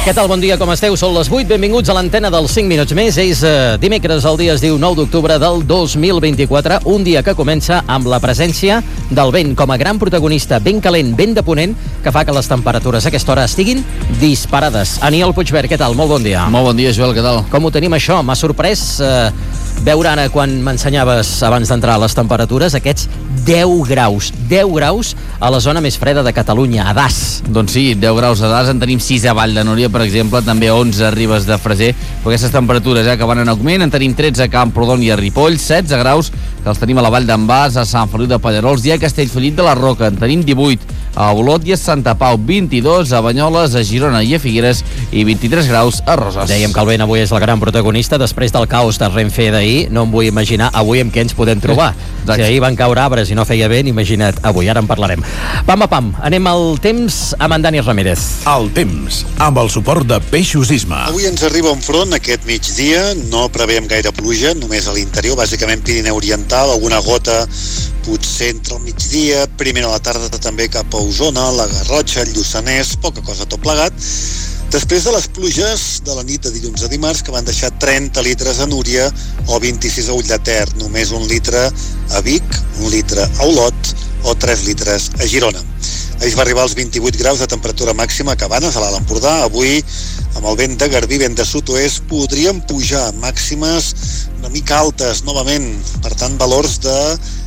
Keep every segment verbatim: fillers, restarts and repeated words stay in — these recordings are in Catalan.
Què tal? Bon dia, com esteu? Són les vuit, benvinguts a l'antena dels cinc minuts més. És eh, dimecres, el dia es diu nou d'octubre del dos mil vint-i-quatre, un dia que comença amb la presència del vent com a gran protagonista, ben calent, ben de ponent, que fa que les temperatures a aquesta hora estiguin disparades. Aniol Puigvert, què tal? Molt bon dia. Molt bon dia, Joel, què tal? Com ho tenim, això? M'ha sorprès eh, veure ara, quan m'ensenyaves abans d'entrar les temperatures, aquests deu graus. deu graus a la zona més freda de Catalunya, a Das. Doncs sí, deu graus a Das, en tenim sis a Vall de Núria, per exemple, també onze a Ribes de Freser, però aquestes temperatures eh, que van en augment. En tenim tretze a Camprodon i a Ripoll, setze graus que els tenim a la Vall d'en Bas, a Sant Feliu de Pallerols i a Castellfollit de la Roca. En tenim divuit a Olot i a Santa Pau, vint-i-dos a Banyoles, a Girona i a Figueres i vint-i-tres graus a Roses. Dèiem que el vent avui és el gran protagonista. Després del caos de Renfe d'ahir, no em vull imaginar avui amb què ens podem trobar. Si ahir van caure arbres i no feia vent, imagina't avui, ara en parlarem. Pam a pam, anem al temps amb en Dani Ramírez. El temps, amb el suport de Peixos Isma. Avui ens arriba un front aquest migdia, no preveiem gaire pluja, només a l'interior, bàsicament Pirineu Oriental, alguna gota potser entre el migdia, primer a la tarda també cap a Osona, la Garrotxa, el Lluçanès, poca cosa tot plegat. Després de les pluges de la nit de dilluns a dimarts, que van deixar trenta litres a Núria o vint-i-sis a Ull de Ter, només un litre a Vic, un litre a Olot o tres litres a Girona. Ahir va arribar als vint-i-vuit graus de temperatura màxima a Cabanes, a l'Alt Empordà. Avui, amb el vent de Garbí, vent de sud-oest, podríem pujar màximes una mica altes novament, per tant valors de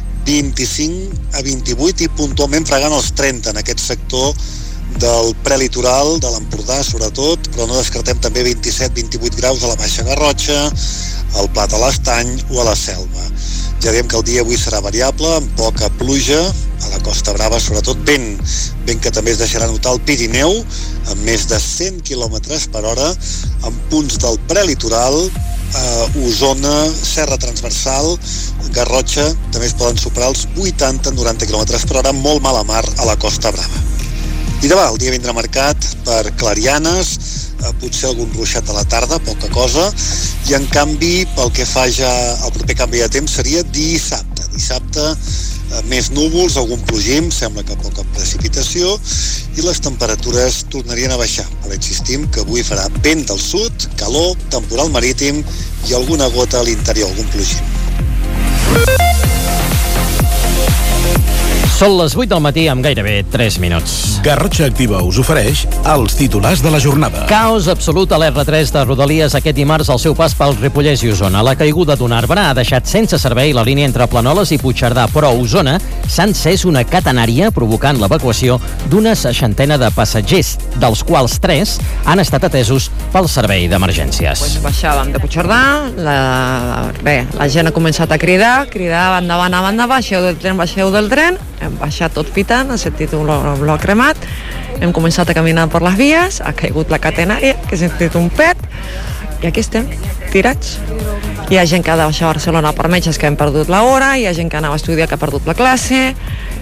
vint-i-cinc a vint-i-vuit i puntualment fregant els trenta en aquest sector del prelitoral, de l'Empordà sobretot, però no descartem també vint-i-set a vint-i-vuit graus a la Baixa Garrotxa, al Pla de l'Estany o a la Selva. Ja diem que el dia avui serà variable, amb poca pluja, a la Costa Brava sobretot vent, vent que també es deixarà notar al Pirineu, amb més de cent quilòmetres per hora, amb punts del prelitoral, eh, Osona, Serra Transversal, Garrotxa, també es poden superar els vuitanta a noranta quilòmetres per hora, molt mala mar a la Costa Brava. I demà el dia vindrà marcat per clarianes, eh, potser algun ruixat a la tarda, poca cosa, i en canvi, pel que fa ja al proper canvi de temps, seria dissabte. Dissabte, eh, més núvols, algun plogim, sembla que poca precipitació, i les temperatures tornarien a baixar. Però insistim que avui farà vent del sud, calor, temporal marítim i alguna gota a l'interior, algun plogim. Són les vuit del matí amb gairebé tres minuts. Garrotxa Activa us ofereix els titulars de la jornada. Caos absolut a l'erre tres de Rodalies aquest dimarts al seu pas pel Ripollès i Osona. La caiguda d'un arbre ha deixat sense servei la línia entre Planoles i Puigcerdà, però a Osona s'ha encès una catenària provocant l'evacuació d'una seixantena de passatgers, dels quals tres han estat atesos pel servei d'emergències. Pues baixàvem de Puigcerdà, la, bé, la gent ha començat a cridar, cridar endavant, endavant, baixeu del tren, baixeu del tren, hem baixat tot pitant, ha sentit un bloc cremat, hem començat a caminar per les vies, ha caigut la catenària, que ha sentit un pet, i aquí estem, tirats. Hi ha gent que ha de baixar a Barcelona per metges que han perdut l'hora, hi ha gent que anava a estudiar que ha perdut la classe,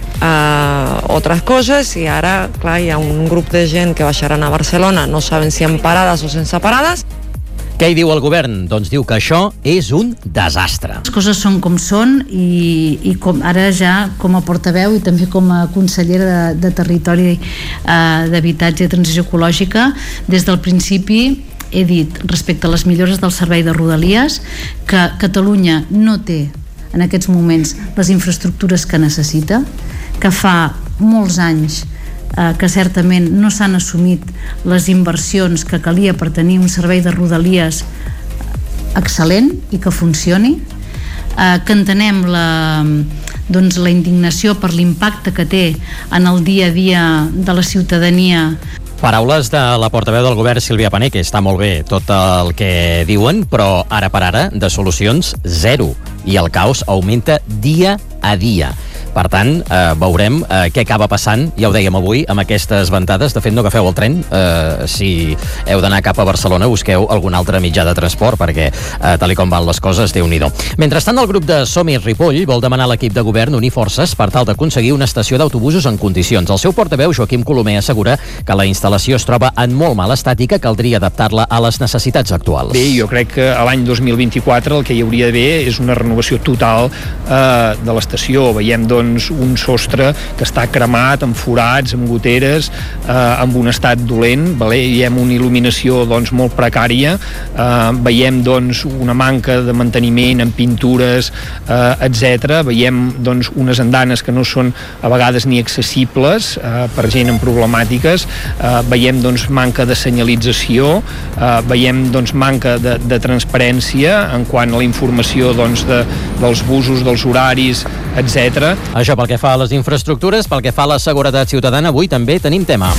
uh, altres coses, i ara, clar, hi ha un grup de gent que baixaran a Barcelona, no saben si amb parades o sense parades. Què hi diu el govern? Doncs diu que això és un desastre. Les coses són com són i, i com, ara ja com a portaveu i també com a consellera de, de Territori, eh, d'Habitatge i Transició Ecològica, des del principi he dit respecte a les millores del servei de Rodalies que Catalunya no té en aquests moments les infraestructures que necessita, que fa molts anys Eh, que certament no s'han assumit les inversions que calia per tenir un servei de Rodalies excel·lent i que funcioni, eh, que entenem la, doncs, la indignació per l'impacte que té en el dia a dia de la ciutadania. Paraules de la portaveu del govern, Sílvia Pané, que està molt bé tot el que diuen, però ara per ara de solucions zero, i el caos augmenta dia a dia. Per tant, eh, veurem eh, què acaba passant, ja ho dèiem avui, amb aquestes ventades. De fet, no agafeu el tren. Eh, si heu d'anar cap a Barcelona, busqueu algun altre mitjà de transport, perquè eh, tal com van les coses, Déu-n'hi-do. Mentrestant, el grup de Som-hi Ripoll vol demanar a l'equip de govern unir forces per tal d'aconseguir una estació d'autobusos en condicions. El seu portaveu, Joaquim Colomer, assegura que la instal·lació es troba en molt mal estat i que caldria adaptar-la a les necessitats actuals. Bé, jo crec que a l'any dos mil vint-i-quatre el que hi hauria d'haver és una renovació total eh, de l'estació. Veiem, doncs, doncs, un sostre que està cremat, amb forats, amb goteres, eh, amb un estat dolent, vale? Veiem una il·luminació doncs, molt precària, eh, veiem doncs, una manca de manteniment en pintures, eh, etcètera. Veiem doncs, unes andanes que no són a vegades ni accessibles eh, per gent amb problemàtiques, eh, veiem doncs, manca de senyalització, eh, veiem doncs, manca de, de transparència en quant a la informació doncs, de, dels busos, dels horaris, etcètera. Això pel que fa a les infraestructures, pel que fa a la seguretat ciutadana, avui també tenim tema.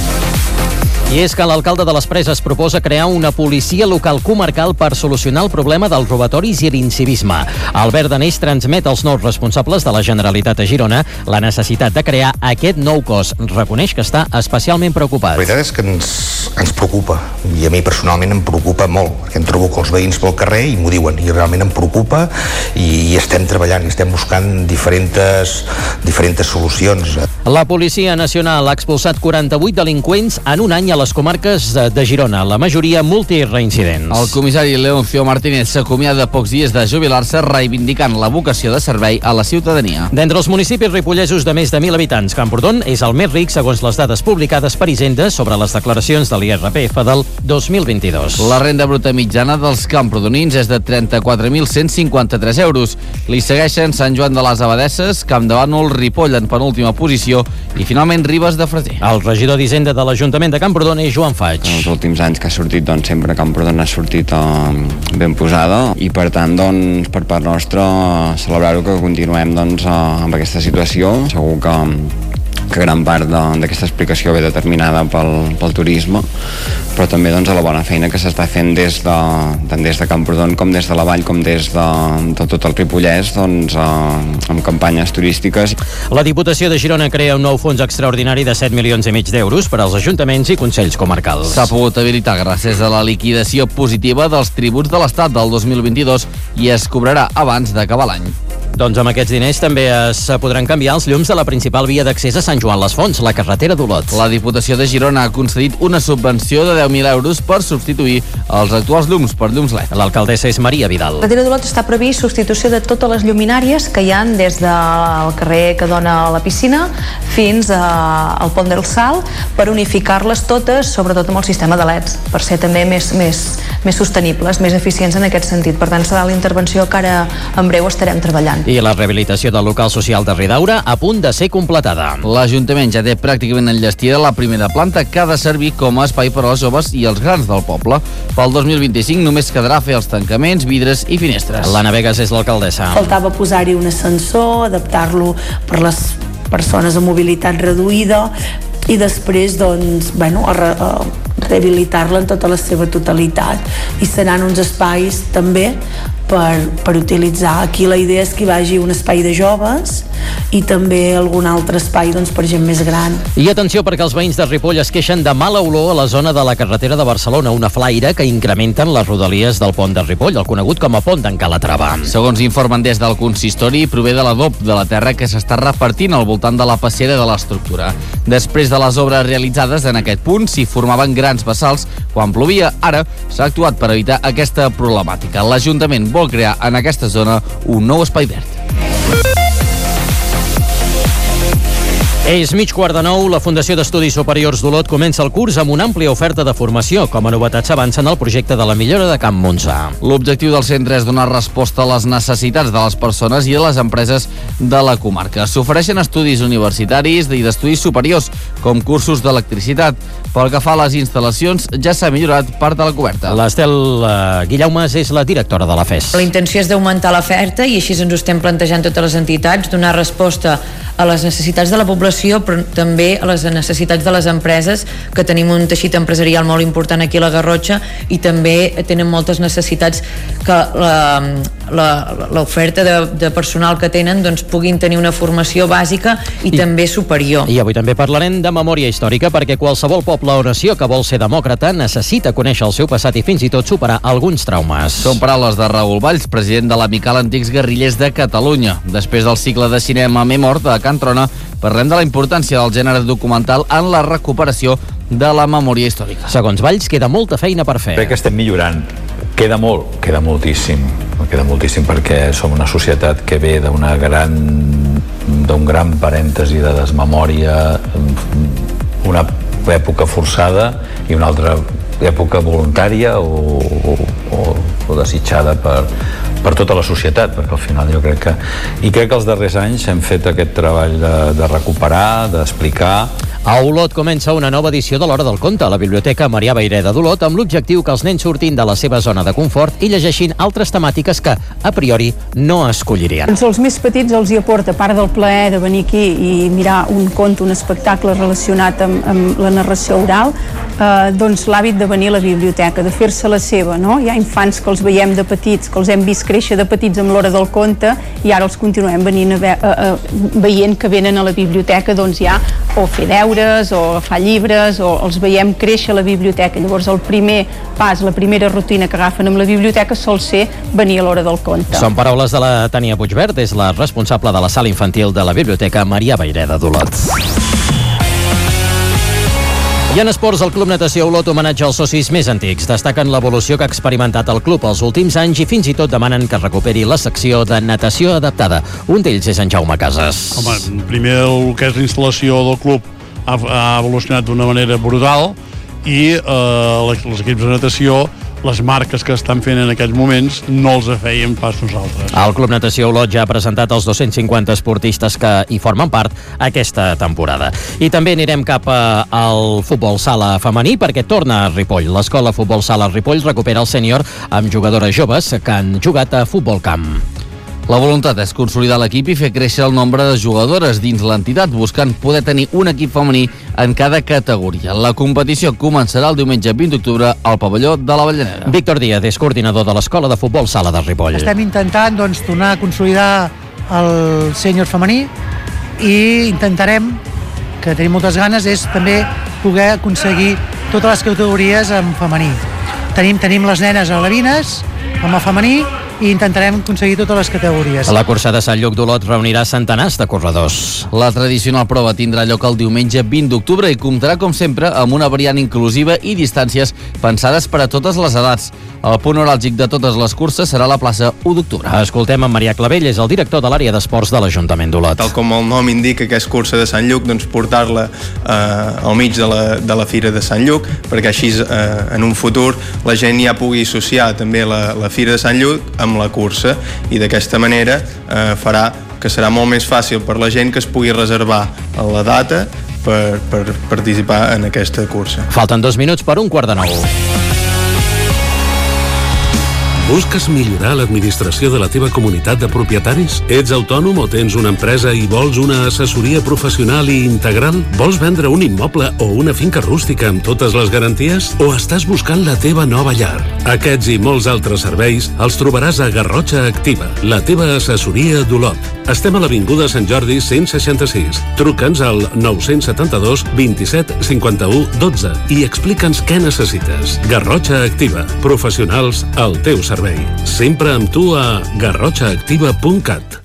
I és que l'alcalde de les Preses proposa crear una policia local comarcal per solucionar el problema dels robatoris i l'incivisme. Albert Danés transmet als nous responsables de la Generalitat a Girona la necessitat de crear aquest nou cos. Reconeix que està especialment preocupat. La veritat és que ens, ens preocupa, i a mi personalment em preocupa molt, perquè em trobo que els veïns pel carrer i m'ho diuen, i realment em preocupa, i, i estem treballant, i estem buscant diferents, diferents solucions. La Policia Nacional ha expulsat quaranta-vuit delinqüents en un any a les comarques de Girona, la majoria multireincidents. El comissari Leoncio Martínez s'acomiada de pocs dies de jubilar-se, reivindicant la vocació de servei a la ciutadania. D'entre els municipis ripollesos de més de mil habitants, Camprodon és el més ric segons les dades publicades per Hisenda sobre les declaracions de l'I R P F del dos mil vint-i-dos. La renda bruta mitjana dels camprodonins és de trenta-quatre mil cent cinquanta-tres euros. Li segueixen Sant Joan de les Abadesses, Campdevànol, Ripoll en penúltima posició i finalment Ribes de Freser. El regidor d'Hisenda de l'Ajuntament de Camprodon és Joan Faig. En els últims anys que ha sortit, doncs, sempre Camprodon ha sortit eh, ben posada i, per tant, doncs, per part nostra, celebrar-ho que continuem doncs, eh, amb aquesta situació. Segur que que gran part d'aquesta explicació ve determinada pel, pel turisme, però també doncs, a la bona feina que s'està fent des de, tant des de Camprodon com des de la Vall com des de, de tot el Ripollès, doncs, eh, amb campanyes turístiques. La Diputació de Girona crea un nou fons extraordinari de set milions i mig d'euros per als ajuntaments i consells comarcals. S'ha pogut habilitar gràcies a la liquidació positiva dels tributs de l'Estat del dos mil vint-i-dos i es cobrarà abans d'acabar l'any. Doncs amb aquests diners també es podran canviar els llums de la principal via d'accés a Sant Joan les Fonts, la carretera d'Olot. La Diputació de Girona ha concedit una subvenció de deu mil euros per substituir els actuals llums per llums L E D. L'alcaldessa és Maria Vidal. La carretera d'Olot està previst substitució de totes les lluminàries que hi han des del carrer que dona a la piscina fins al pont del Sal, per unificar-les totes, sobretot amb el sistema de L E Ds, per ser també més, més, més sostenibles, més eficients en aquest sentit. Per tant, serà la intervenció que ara en breu estarem treballant. I la rehabilitació del local social de Ridaura a punt de ser completada. L'Ajuntament ja té pràcticament enllestida la primera planta que ha de servir com a espai per a les joves i els grans del poble. Pel dos mil vint-i-cinc només quedarà fer els tancaments, vidres i finestres. L'Anna Vegas és l'alcaldessa. Faltava posar-hi un ascensor, adaptar-lo per les persones amb mobilitat reduïda i després, doncs, bueno, a re, a rehabilitar-la en tota la seva totalitat. I seran uns espais també per, per utilitzar. Aquí la idea és que hi vagi un espai de joves i també algun altre espai, doncs, per gent més gran. I atenció, perquè els veïns de Ripoll es queixen de mala olor a la zona de la carretera de Barcelona, una flaire que incrementen les rodalies del pont de Ripoll, el conegut com a pont d'en Calatrava. Segons informen des del consistori, prové de l'adob de la terra que s'està repartint al voltant de la passera de l'estructura. Després de les obres realitzades en aquest punt, s'hi formaven grans bassals quan plovia. Ara s'ha actuat per evitar aquesta problemàtica. L'Ajuntament vol crear en aquesta zona un nou espai verd. És mig quart de nou, la Fundació d'Estudis Superiors d'Olot comença el curs amb una àmplia oferta de formació. Com a novetats s'avança en el projecte de la millora de Camp Montsà. L'objectiu del centre és donar resposta a les necessitats de les persones i de les empreses de la comarca. S'ofereixen estudis universitaris i d'estudis superiors, com cursos d'electricitat. Pel que fa a les instal·lacions, ja s'ha millorat part de la coberta. L'Estel uh, Guillaumes és la directora de la F E S. La intenció és d'augmentar l'oferta i així ens ho estem plantejant totes les entitats, donar resposta a les necessitats de la població, però també a les necessitats de les empreses, que tenim un teixit empresarial molt important aquí a la Garrotxa i també tenen moltes necessitats que l'oferta de, de personal que tenen doncs, puguin tenir una formació bàsica i, I també superior. I avui també parlarem de memòria històrica, perquè qualsevol poble o nació que vol ser demòcrata necessita conèixer el seu passat i fins i tot superar alguns traumes. Són paraules de Raül Valls, president de l'Amical Antics Guerrillers de Catalunya. Després del cicle de cinema Memort de Can Trona, parlem de la importància del gènere documental en la recuperació de la memòria històrica. Segons Valls, queda molta feina per fer. Crec que estem millorant. Queda molt, queda moltíssim. Queda moltíssim perquè som una societat que ve d'una gran d'un gran parèntesi de desmemòria, una època forçada i una altra època voluntària o, o, o desitjada per, per tota la societat, perquè al final jo crec que... I crec que els darrers anys hem fet aquest treball de, de recuperar, d'explicar. A Olot comença una nova edició de l'Hora del Conte a la Biblioteca Marià Vayreda d'Olot, amb l'objectiu que els nens surtin de la seva zona de confort i llegeixin altres temàtiques que, a priori, no escollirien. Doncs els més petits els hi aporta, a part del plaer de venir aquí i mirar un conte, un espectacle relacionat amb, amb la narració oral, eh, doncs l'hàbit de venir a la biblioteca, de fer-se la seva, no? Hi ha infants que els veiem de petits, que els hem vist créixer de petits amb l'Hora del Conte i ara els continuem venint a ve a, a, veient que venen a la biblioteca doncs ja o fer deures o agafar llibres o els veiem créixer a la biblioteca. Llavors el primer pas, la primera rutina que agafen amb la biblioteca sol ser venir a l'Hora del Conte. Són paraules de la Tània Puigvert, és la responsable de la sala infantil de la Biblioteca Marià Vayreda d'Olot. I en esports, el Club Natació Olot homenatja als socis més antics. Destaquen l'evolució que ha experimentat el club els últims anys i fins i tot demanen que recuperi la secció de natació adaptada. Un d'ells és en Jaume Casas. Home, primer el que és l'instal·lació del club ha, ha evolucionat d'una manera brutal i eh, els equips de natació, les marques que estan fent en aquests moments no els feien pas nosaltres. El Club Natació Olot ja ha presentat els dos-cents cinquanta esportistes que hi formen part aquesta temporada. I també anirem cap a, al futbol sala femení perquè torna a Ripoll. L'escola Futbol Sala Ripoll recupera el sènior amb jugadores joves que han jugat a futbol camp. La voluntat és consolidar l'equip i fer créixer el nombre de jugadores dins l'entitat, buscant poder tenir un equip femení en cada categoria. La competició començarà el diumenge vint d'octubre al pavelló de la Avellaneda. Víctor Díaz és coordinador de l'Escola de Futbol Sala de Ripoll. Estem intentant doncs, tornar a consolidar el sènior femení i intentarem, que tenim moltes ganes, és també poder aconseguir totes les categories en femení. Tenim, tenim les nenes alevines amb el femení i intentarem aconseguir totes les categories. La cursa de Sant Lluc d'Olot reunirà centenars de corredors. La tradicional prova tindrà lloc el diumenge vint d'octubre i comptarà, com sempre, amb una variant inclusiva i distàncies pensades per a totes les edats. El punt neuràlgic de totes les curses serà a la plaça u d'octubre. Escoltem en Marià Clavell, és el director de l'àrea d'esports de l'Ajuntament d'Olot. Tal com el nom indica, que és cursa de Sant Lluc, doncs portar-la eh, al mig de la, de la Fira de Sant Lluc, perquè així eh, en un futur la gent ja pugui associar també la, la Fira de Sant Lluc amb la cursa i d'aquesta manera eh, farà que serà molt més fàcil per la gent que es pugui reservar a la data per, per participar en aquesta cursa. Falten dos minuts per un quart de nou. Busques millorar l'administració de la teva comunitat de propietaris? Ets autònom o tens una empresa i vols una assessoria professional i integral? Vols vendre un immoble o una finca rústica amb totes les garanties? O estàs buscant la teva nova llar? Aquests i molts altres serveis els trobaràs a Garrotxa Activa, la teva assessoria d'Olot. Estem a l'Avinguda Sant Jordi cent seixanta-sis. Truca'ns al nou-cents setanta-dos vint-i-set cinquanta-u dotze i explica'ns què necessites. Garrotxa Activa, professionals al teu servei. Sempre amb tu a garrotxa activa punt cat.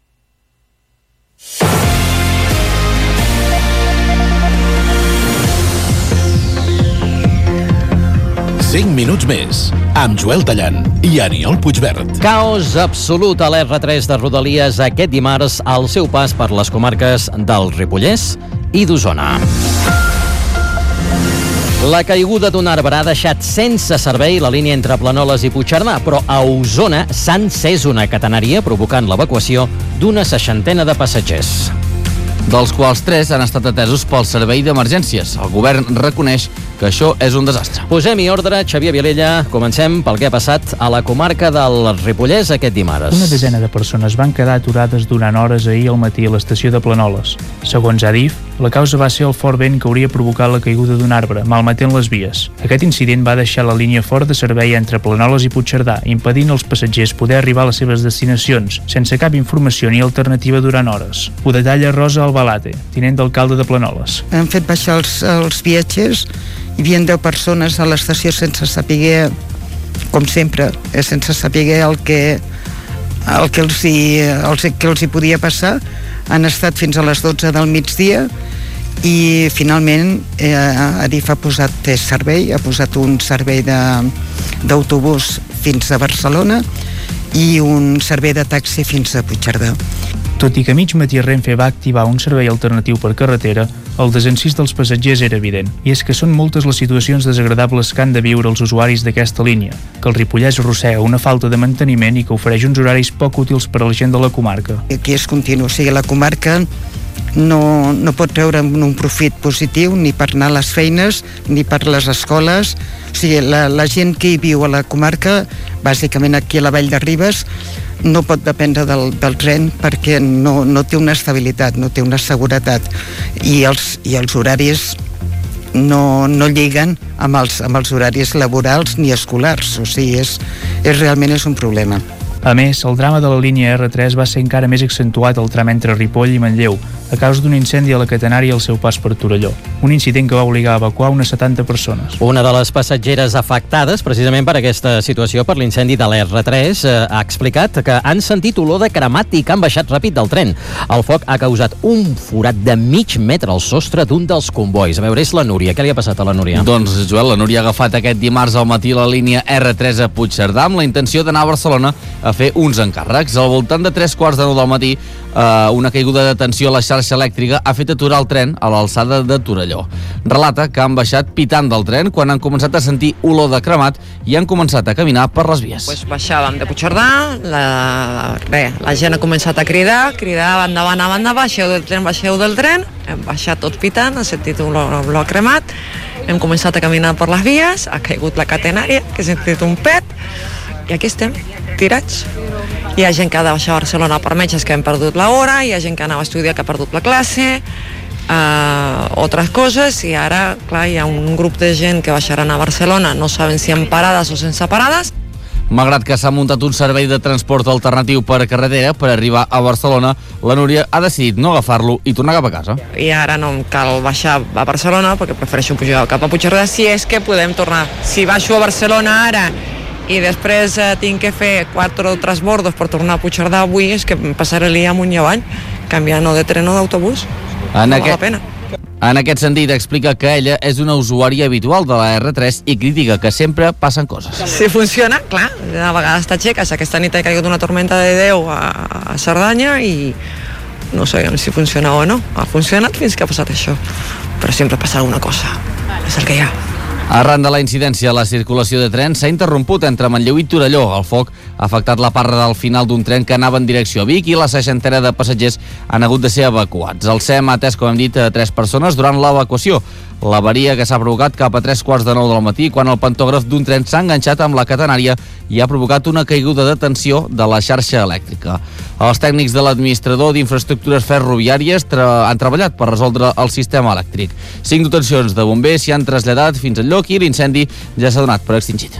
cinc minuts més, amb Joel Tallant i Aniol Puigvert. Caos absolut a l'erre tres de Rodalies aquest dimarts al seu pas per les comarques del Ripollès i d'Osona. La caiguda d'un arbre ha deixat sense servei la línia entre Planoles i Puigcerdà, però a Osona s'ha encès una catenaria provocant l'evacuació d'una seixantena de passatgers, dels quals tres han estat atesos pel servei d'emergències. El govern reconeix que això és un desastre. Posem-hi ordre, Xavier Vilella. Comencem pel que ha passat a la comarca del Ripollès aquest dimarts. Una desena de persones van quedar aturades durant hores ahir al matí a l'estació de Planoles. Segons Adif, la causa va ser el fort vent que hauria provocat la caiguda d'un arbre, malmetent les vies. Aquest incident va deixar la línia fora de servei entre Planoles i Puigcerdà, impedint als passatgers poder arribar a les seves destinacions, sense cap informació ni alternativa durant hores. Ho detalla Rosa Albalate, tinent d'alcalde de Planoles. Han fet baixar els, els viatgers. Hi havia deu persones a l'estació sense saber, com sempre, sense saber el que, el que, els, hi, el que els hi podia passar. Han estat fins a les dotze del migdia i finalment eh, Adif ha posat servei, ha posat un servei d'autobús fins a Barcelona i un servei de taxi fins a Puigcerdà. Tot i que a mig matí Renfe va activar un servei alternatiu per carretera, el desencís dels passatgers era evident. I és que són moltes les situacions desagradables que han de viure els usuaris d'aquesta línia, que el Ripollès arrossega una falta de manteniment i que ofereix uns horaris poc útils per a la gent de la comarca. Aquí és continu, o sigui, la comarca no, no pot treure un profit positiu ni per anar a les feines ni per les escoles. O sigui, la, la gent que hi viu a la comarca, bàsicament aquí a la Vall de Ribes, no pot dependre del, del tren perquè no, no té una estabilitat, no té una seguretat i els, i els horaris no, no lliguen amb els, amb els horaris laborals ni escolars, o sigui, és, és realment és un problema. A més, el drama de la línia erre tres va ser encara més accentuat al tram entre Ripoll i Manlleu, a causa d'un incendi a la catenària al seu pas per Torelló. Un incident que va obligar a evacuar unes setanta persones. Una de les passatgeres afectades, precisament per aquesta situació, per l'incendi de l'erre tres, eh, ha explicat que han sentit olor de cremat i que han baixat ràpid del tren. El foc ha causat un forat de mig metre al sostre d'un dels convois. A veure, és la Núria. Què li ha passat a la Núria? Doncs, Joel, la Núria ha agafat aquest dimarts al matí la línia erre tres a Puigcerdà amb la intenció d'anar a Barcelona a fer uns encàrrecs. Al voltant de tres quarts de nou del matí, eh, una caiguda de tensió a la xarxa elèctrica ha fet aturar el tren a l'alçada de Torelló. Relata que han baixat pitant del tren quan han començat a sentir olor de cremat i han començat a caminar per les vies. Pues baixàvem de Puigcerdà, la, bé, la gent ha començat a cridar, cridar endavant, endavant, baixeu del tren, baixeu del tren, hem baixat tots pitant, ha sentit olor, olor cremat, hem començat a caminar per les vies, ha caigut la catenària, que ha sentit un pet, i aquí estem, tirats. Hi ha gent que ha de baixar a Barcelona per metges que han perdut l'hora, hi ha gent que anava a estudiar que ha perdut la classe, uh, altres coses, i ara, clar, hi ha un grup de gent que baixaran a Barcelona, no saben si amb parades o sense parades. Malgrat que s'ha muntat un servei de transport alternatiu per carretera per arribar a Barcelona, la Núria ha decidit no agafar-lo i tornar cap a casa. I ara no em cal baixar a Barcelona perquè prefereixo pujar cap a Puigcerdà si és que podem tornar. Si baixo a Barcelona ara i després eh, tinc que fer quatre transbordos per tornar a Puigcerdà avui, és que em passaré el dia amunt i avall, canviant o de tren o d'autobús. En no aquest... val la pena. En aquest sentit, explica que ella és una usuària habitual de la erre tres i critica que sempre passen coses. Si funciona, clar, a vegades t'aixeques. Aquesta nit ha caigut una tormenta de Déu a, a Cerdanya i no sabem si funciona o no. Ha funcionat fins que ha passat això. Però sempre passa alguna cosa. És el que hi ha. Arran de la incidència, la circulació de trens s'ha interromput entre Manlleu i Torelló. El foc ha afectat la part del final d'un tren que anava en direcció a Vic i la seixantena de passatgers han hagut de ser evacuats. El S E M ha atès, com hem dit, a tres persones durant l'evacuació. L'avaria que s'ha provocat cap a tres quarts de nou del matí quan el pantògraf d'un tren s'ha enganxat amb la catenària i ha provocat una caiguda de tensió de la xarxa elèctrica. Els tècnics de l'administrador d'infraestructures ferroviàries tra- han treballat per resoldre el sistema elèctric. Cinc dotacions de bombers s'hi han traslladat fins al lloc i l'incendi ja s'ha donat per extingit.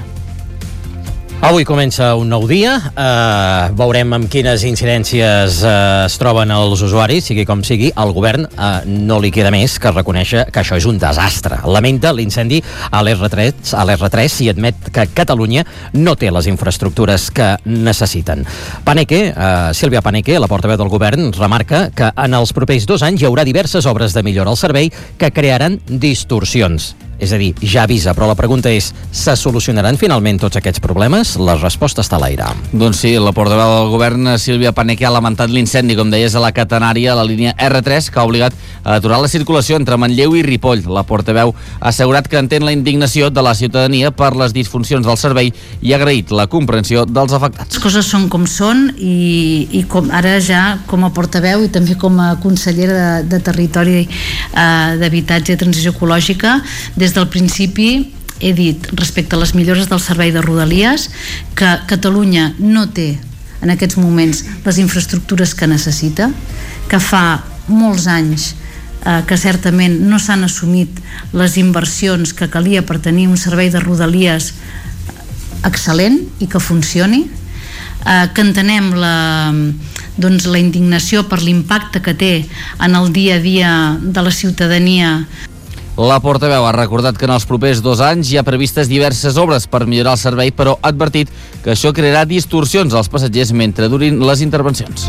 Avui comença un nou dia, eh, veurem amb quines incidències eh, es troben els usuaris, sigui com sigui, al govern eh, no li queda més que reconèixer que això és un desastre. Lamenta l'incendi a l'erre tres, a l'erre tres i admet que Catalunya no té les infraestructures que necessiten. Paneque, eh, Sílvia Paneque, la portaveu del govern, remarca que en els propers dos anys hi haurà diverses obres de millora al servei que crearan distorsions. És a dir, ja avisa, però la pregunta és, se solucionaran finalment tots aquests problemes? La resposta està a l'aire. Doncs sí, la portaveu del govern, Sílvia Paneque, ha lamentat l'incendi, com deies, a la catenària, a la línia erre tres, que ha obligat a aturar la circulació entre Manlleu i Ripoll. La portaveu ha assegurat que entén la indignació de la ciutadania per les disfuncions del servei i ha agraït la comprensió dels afectats. Les coses són com són i, i com, ara ja com a portaveu i també com a consellera de, de Territori, eh, d'Habitatge i Transició Ecològica, des del principi he dit respecte a les millores del servei de Rodalies que Catalunya no té en aquests moments les infraestructures que necessita, que fa molts anys eh, que certament no s'han assumit les inversions que calia per tenir un servei de Rodalies excel·lent i que funcioni, eh, que entenem la, doncs, la indignació per l'impacte que té en el dia a dia de la ciutadania. La portaveu ha recordat que en els propers dos anys hi ha previstes diverses obres per millorar el servei, però ha advertit que això crearà distorsions als passatgers mentre durin les intervencions.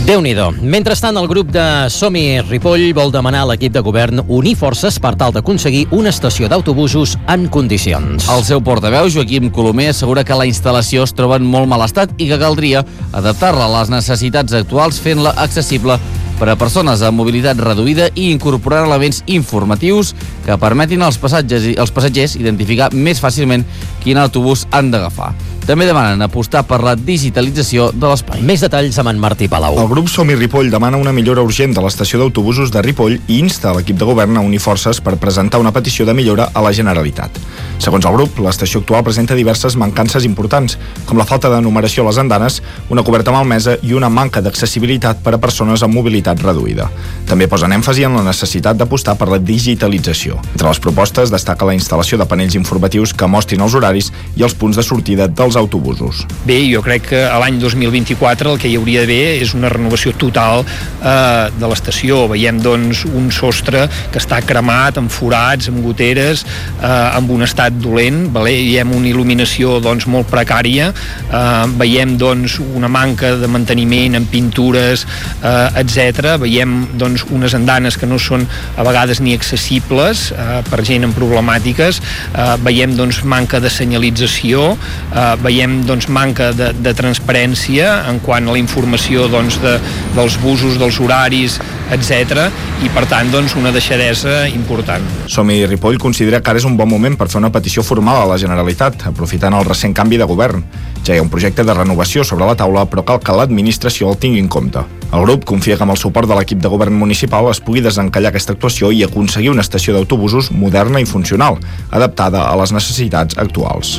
Déu-n'hi-do. Mentrestant, el grup de Som-hi Ripoll vol demanar a l'equip de govern unir forces per tal d'aconseguir una estació d'autobusos en condicions. El seu portaveu, Joaquim Colomer, assegura que la instal·lació es troba en molt mal estat i que caldria adaptar-la a les necessitats actuals fent-la accessible per a persones amb mobilitat reduïda i incorporar elements informatius que permetin als passatgers, als passatgers identificar més fàcilment quin autobús han d'agafar. També demanen apostar per la digitalització de l'espai. Més detalls amb en Martí Palau. El grup Som-hi Ripoll demana una millora urgent de l'estació d'autobusos de Ripoll i insta a l'equip de govern a unir forces per presentar una petició de millora a la Generalitat. Segons el grup, l'estació actual presenta diverses mancances importants, com la falta de numeració a les andanes, una coberta malmesa i una manca d'accessibilitat per a persones amb mobilitat reduïda. També posen èmfasi en la necessitat d'apostar per la digitalització. Entre les propostes destaca la instal·lació de panells informatius que mostrin els horaris i els punts de sortida dels autobusos. Bé, jo crec que a l'any dos mil vint-i-quatre el que hi hauria d'haver és una renovació total eh, de l'estació. Veiem, doncs, un sostre que està cremat, amb forats, amb goteres, eh, amb un estat dolent. Veiem una il·luminació, doncs, molt precària. Eh, veiem, doncs, una manca de manteniment amb pintures, eh, etcètera. Veiem, doncs, unes andanes que no són a vegades ni accessibles eh, per gent amb problemàtiques. Eh, veiem, doncs, manca de senyalització, eh, veiem, doncs, manca de, de transparència en quant a la informació, doncs, de, dels busos, dels horaris, etcètera, i per tant, doncs, una deixadesa important. Som-hi Ripoll considera que ara és un bon moment per fer una petició formal a la Generalitat, aprofitant el recent canvi de govern. Ja hi ha un projecte de renovació sobre la taula, però cal que l'administració el tingui en compte. El grup confia que amb el suport de l'equip de govern municipal es pugui desencallar aquesta actuació i aconseguir una estació d'autobusos moderna i funcional, adaptada a les necessitats actuals.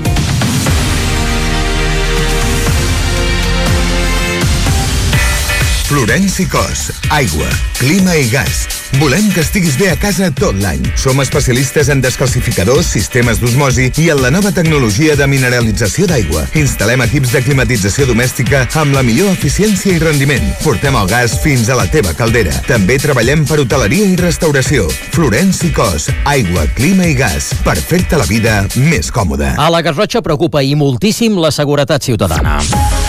Florenci Cos, aigua, clima i gas. Volem que estiguis bé a casa tot l'any. Som especialistes en descalcificadors, sistemes d'osmosi i en la nova tecnologia de mineralització d'aigua. Instal·lem equips de climatització domèstica amb la millor eficiència i rendiment. Portem el gas fins a la teva caldera. També treballem per hoteleria i restauració. Florenci Cos, aigua, clima i gas. Per fer-te la vida més còmoda. A la Garrotxa preocupa i moltíssim la seguretat ciutadana.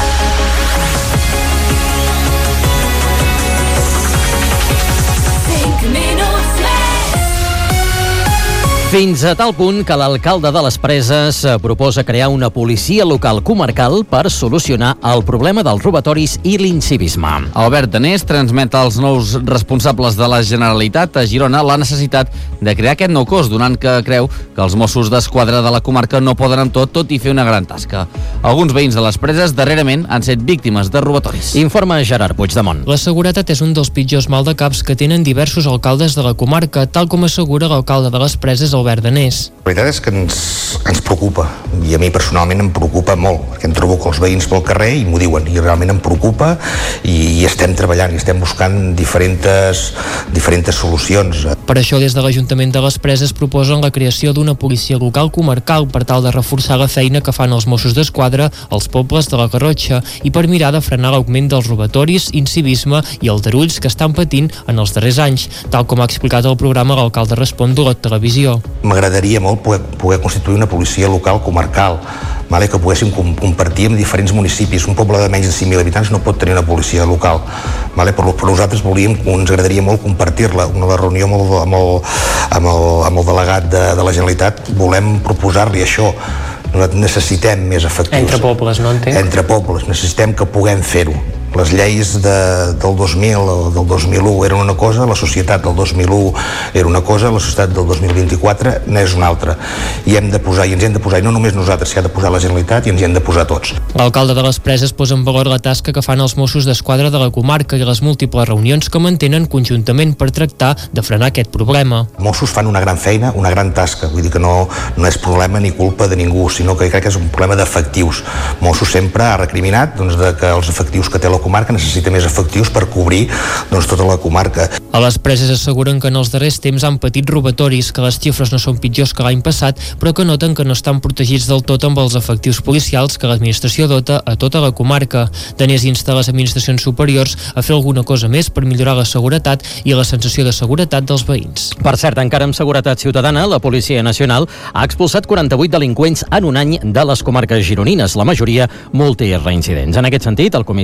Fins a tal punt que l'alcalde de les Preses proposa crear una policia local comarcal per solucionar el problema dels robatoris i l'incivisme. Albert Danés transmet als nous responsables de la Generalitat a Girona la necessitat de crear aquest nou cos, donant que creu que els Mossos d'Esquadra de la comarca no poden amb tot, tot i fer una gran tasca. Alguns veïns de les Preses darrerament han set víctimes de robatoris. Informa Gerard Puigdemont. La seguretat és un dels pitjors maldecaps que tenen diversos alcaldes de la comarca, tal com assegura l'alcalde de les Preses, Albert Danés. La veritat és que ens, ens preocupa, i a mi personalment em preocupa molt, perquè em trobo que els veïns pel carrer i m'ho diuen, i realment em preocupa, i, i estem treballant, i estem buscant diferents, diferents solucions. Per això, des de l'Ajuntament de les Preses proposen la creació d'una policia local comarcal per tal de reforçar la feina que fan els Mossos d'Esquadra als pobles de la Garrotxa i per mirar de frenar l'augment dels robatoris, incivisme i aldarulls que estan patint en els darrers anys, tal com ha explicat el programa l'alcalde Respon de la televisió. M'agradaria molt poder, poder constituir una policia local comarcal, vale, que poguéssim com, compartir amb diferents municipis. Un poble de menys de cinc mil habitants no pot tenir una policia local, vale? Però, però nosaltres volíem, ens agradaria molt compartir-la. Una reunió amb el, amb el, amb el, amb el delegat de, de la Generalitat volem proposar-li això. Nosaltres necessitem més efectius. Entre pobles, no entenc? Entre pobles, necessitem que puguem fer-ho. Les lleis de, del dos mil o del dos mil u eren una cosa, la societat del dos mil u era una cosa, la societat del dos mil vint-i-quatre n'és una altra. I hem de posar, i ens hem de posar, i no només nosaltres, s'hi ha de posar la Generalitat i ens hi hem de posar tots. L'alcalde de les Preses posa en valor la tasca que fan els Mossos d'Esquadra de la comarca i les múltiples reunions que mantenen conjuntament per tractar de frenar aquest problema. Mossos fan una gran feina, una gran tasca, vull dir que no, no és problema ni culpa de ningú, sinó que crec que és un problema d'efectius. Mossos sempre ha recriminat, doncs, de que els efectius que té la comarca necessita més efectius per cobrir, doncs, tota la comarca. A les Preses asseguren que en els darrers temps han patit robatoris, que les xifres no són pitjors que l'any passat, però que noten que no estan protegits del tot amb els efectius policials que l'administració dota a tota la comarca. Danés insta les administracions superiors a fer alguna cosa més per millorar la seguretat i la sensació de seguretat dels veïns. Per cert, encara amb seguretat ciutadana, la Policia Nacional ha expulsat quaranta-vuit delinqüents en un any de les comarques gironines, la majoria multireincidents. En aquest sentit, el comissari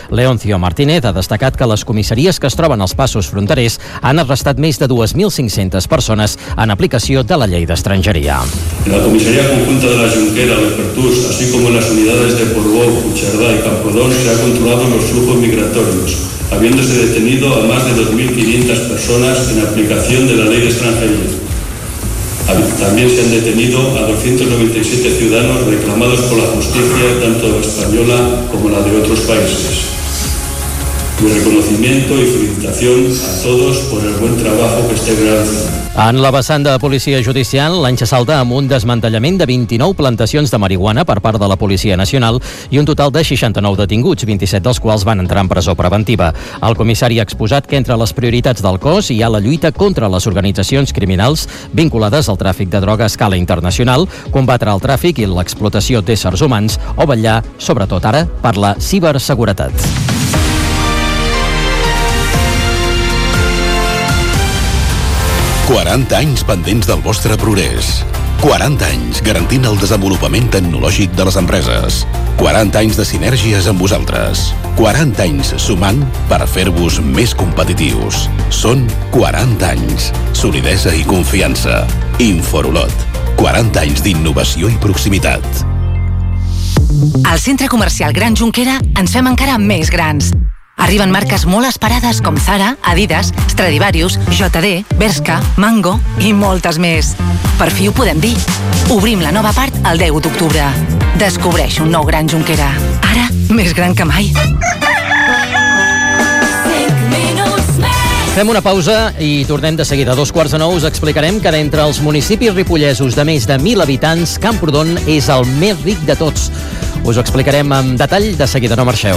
Leoncio Martínez ha destacat que les comissaries que es troben als passos fronterers han arrestat més de dos mil cinc-centes persones en aplicació de la llei d'estrangeria. En la comisaría conjunta de la Junquera, de Pertús, así como en las unidades de Portbou, Puigcerdá y Camprodón, se han controlado los flujos migratorios, habiéndose detenido a más de dos mil quinientas personas en aplicación de la ley de extranjería. También se han detenido a doscientos noventa y siete ciudadanos reclamados por la justicia, tanto española como la de otros países. Mi reconocimiento y felicitación a todos por el buen trabajo que estáis realizando. En la vessant de policia judicial, l'any se salta amb un desmantellament de vint-i-nou plantacions de marihuana per part de la Policia Nacional i un total de seixanta-nou detinguts, vint-i-set dels quals van entrar en presó preventiva. El comissari ha exposat que entre les prioritats del cos hi ha la lluita contra les organitzacions criminals vinculades al tràfic de droga a escala internacional, combatre el tràfic i l'explotació d'éssers humans o vetllar, sobretot ara, per la ciberseguretat. quaranta anys pendents del vostre progrés. quaranta anys garantint el desenvolupament tecnològic de les empreses. quaranta anys de sinergies amb vosaltres. quaranta anys sumant per fer-vos més competitius. Són quaranta anys. Solidesa i confiança. Inforolot. quaranta anys d'innovació i proximitat. Al Centre Comercial Gran Junquera ens fem encara més grans. Arriben marques molt esperades com Zara, Adidas, Stradivarius, J D, Bershka, Mango i moltes més. Per fi ho podem dir. Obrim la nova part el deu d'octubre. Descobreix un nou Gran Junquera. Ara, més gran que mai. Fem una pausa i tornem de seguida. A dos quarts de nou us explicarem que d'entre els municipis ripollesos de més de mil habitants, Camprodon és el més ric de tots. Us ho explicarem amb detall de seguida, no marxeu.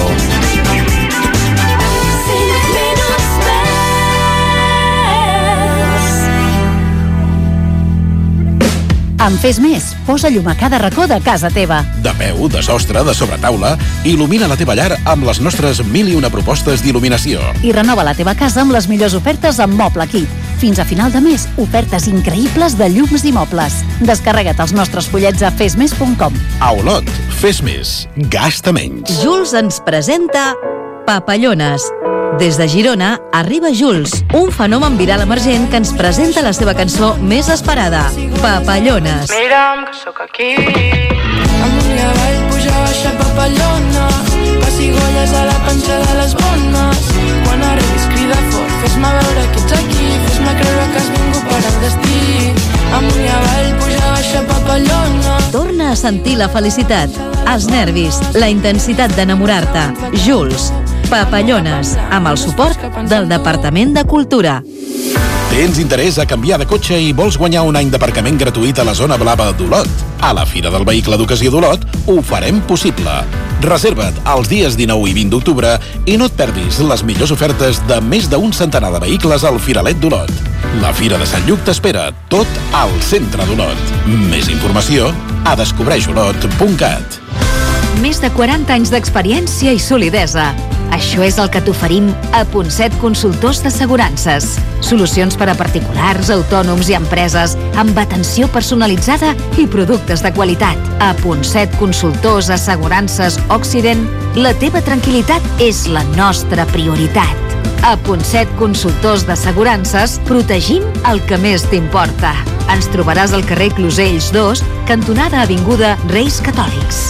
Amb Fes Més, posa llum a cada racó de casa teva. De peu, de sostre, de sobretaula, il·lumina la teva llar amb les nostres mil i una propostes d'il·luminació. I renova la teva casa amb les millors ofertes amb Moble Kit. Fins a final de mes, ofertes increïbles de llums i mobles. Descarrega't els nostres fullets a fes més punt com. A Olot, Fes Més, gasta menys. Jules ens presenta Papallones. Des de Girona arriba Jules, un fenomen viral emergent que ens presenta la seva cançó més esperada, Papallones. Mira'm que sóc aquí, amunt i avall, puja, baixa, papallones, pessigolles a la panxa de les bones. Quan arribis crida fort, fes-me veure que ets aquí, fes-me creure que has vingut per al destí. Amunt i avall, puja, baixa, papallones. Torna a sentir la felicitat, els nervis, la intensitat d'enamorar-te. Jules, Papallones, amb el suport del Departament de Cultura. Tens interès a canviar de cotxe i vols guanyar un any d'aparcament gratuït a la zona blava d'Olot? A la Fira del Vehicle d'Ocasió d'Olot ho farem possible. Reserva't els dies dinou i vint d'octubre i no et perdis les millors ofertes de més d'un centenar de vehicles al Firalet d'Olot. La Fira de Sant Lluc t'espera, tot al centre d'Olot. Més informació a descobreix olot punt cat. Més de quaranta anys d'experiència i solidesa. Això és el que t'oferim a Ponset Consultors d'Assegurances. Solucions per a particulars, autònoms i empreses amb atenció personalitzada i productes de qualitat. A Ponset Consultors Assegurances Occident, la teva tranquil·litat és la nostra prioritat. A Ponset Consultors d'Assegurances protegim el que més t'importa. Ens trobaràs al carrer Closells dos, cantonada Avinguda Reis Catòlics.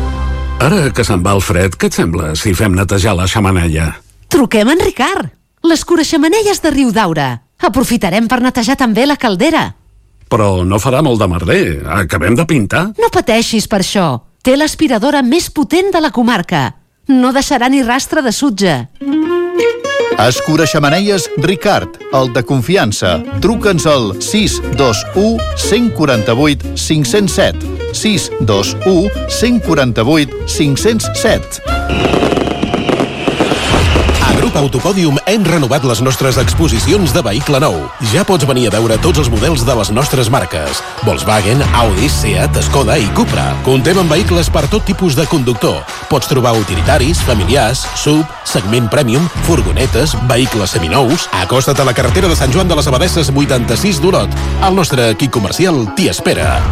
Ara que se'n va el fred, què et sembla si fem netejar la xemeneia? Truquem en Ricard, l'escuraixemeneies de Riudaura. Aprofitarem per netejar també la caldera. Però no farà molt de merder. Acabem de pintar. No pateixis per això. Té l'aspiradora més potent de la comarca. No deixarà ni rastre de sutge. Escuraixemeneies Ricard, el de confiança. Truca'ns al sis dos u, cent quaranta-vuit, cinc-cents set. sis dos u, cent quaranta-vuit, cinc-cents set. A Grup Autopòdium hem renovat les nostres exposicions de vehicle nou. Ja pots venir a veure tots els models de les nostres marques. Volkswagen, Audi, Seat, Skoda i Cupra. Contem amb vehicles per tot tipus de conductor. Pots trobar utilitaris, familiars, sub, segment premium, furgonetes, vehicles seminous. Acosta't a la carretera de Sant Joan de les Abadesses vuitanta-sis d'Olot. El nostre equip comercial t'hi espera.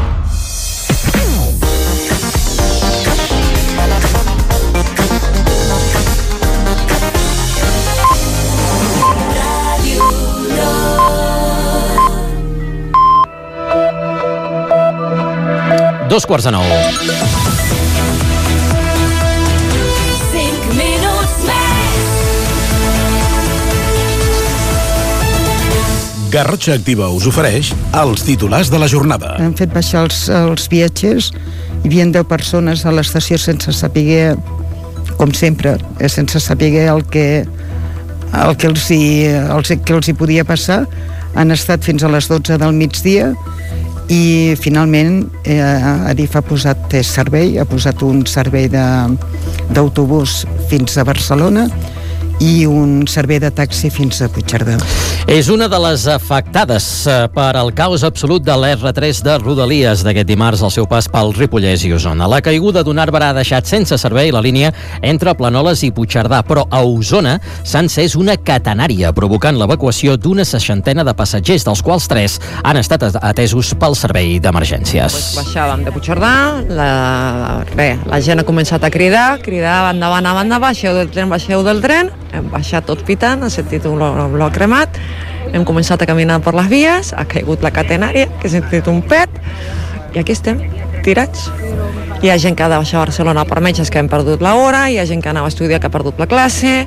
Dos quarts de nou. Garrotxa Activa us ofereix els titulars de la jornada. Han fet baixar els, els viatgers, hi havia deu persones a l'estació sense saber, com sempre, sense saber el que, el que, els, hi, el que els hi podia passar. Han estat fins a les dotze del migdia i finalment eh, Adif ha posat servei, ha posat un servei d'autobús fins a Barcelona i un servei de taxi fins a Puigcerdà. És una de les afectades per al caos absolut de l'erre tres de Rodalies d'aquest dimarts al seu pas pel Ripollès i Osona. La caiguda d'un arbre ha deixat sense servei la línia entre Planoles i Puigcerdà, però a Osona s'ha encès una catenària, provocant l'evacuació d'una seixantena de passatgers, dels quals tres han estat atesos pel servei d'emergències. Pues baixàvem de Puigcerdà, la, bé, la gent ha començat a cridar, cridar endavant, endavant, baixeu del tren, baixeu del tren, hem baixat tot pitant, ha sentit un bloc cremat, hem començat a caminar per les vies, ha caigut la catenària, que ha sentit un pet, i aquí estem, tirats. Hi ha gent que ha de baixar a Barcelona per metges que han perdut l'hora, hi ha gent que anava a estudiar que ha perdut la classe,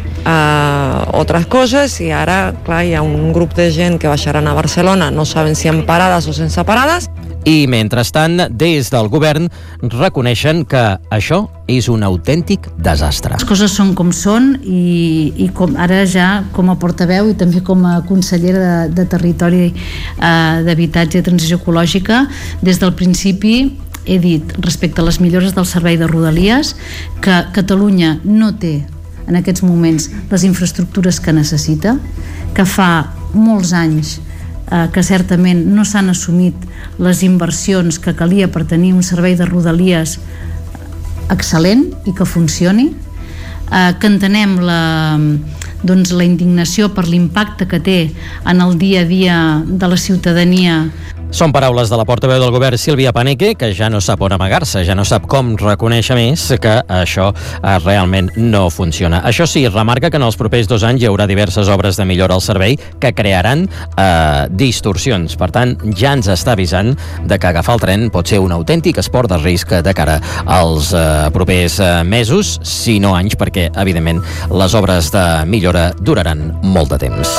uh, altres coses, i ara, clar, hi ha un grup de gent que baixaran a Barcelona, no saben si amb parades o sense parades. I, mentrestant, des del govern reconeixen que això és un autèntic desastre. Les coses són com són i, i com, ara ja com a portaveu i també com a consellera de, de Territori, eh, d'Habitatge i Transició Ecològica, des del principi he dit respecte a les millores del servei de Rodalies que Catalunya no té en aquests moments les infraestructures que necessita, que fa molts anys que certament no s'han assumit les inversions que calia per tenir un servei de Rodalies excel·lent i que funcioni, que entenem la, doncs, la indignació per l'impacte que té en el dia a dia de la ciutadania. Són paraules de la portaveu del govern, Sílvia Paneque, que ja no sap on amagar-se, ja no sap com reconèixer més que això eh, realment no funciona. Això sí, remarca que en els propers dos anys hi haurà diverses obres de millora al servei que crearan eh, distorsions. Per tant, ja ens està avisant de que agafar el tren pot ser un autèntic esport de risc de cara als eh, propers eh, mesos, si no anys, perquè, evidentment, les obres de millora duraran molt de temps.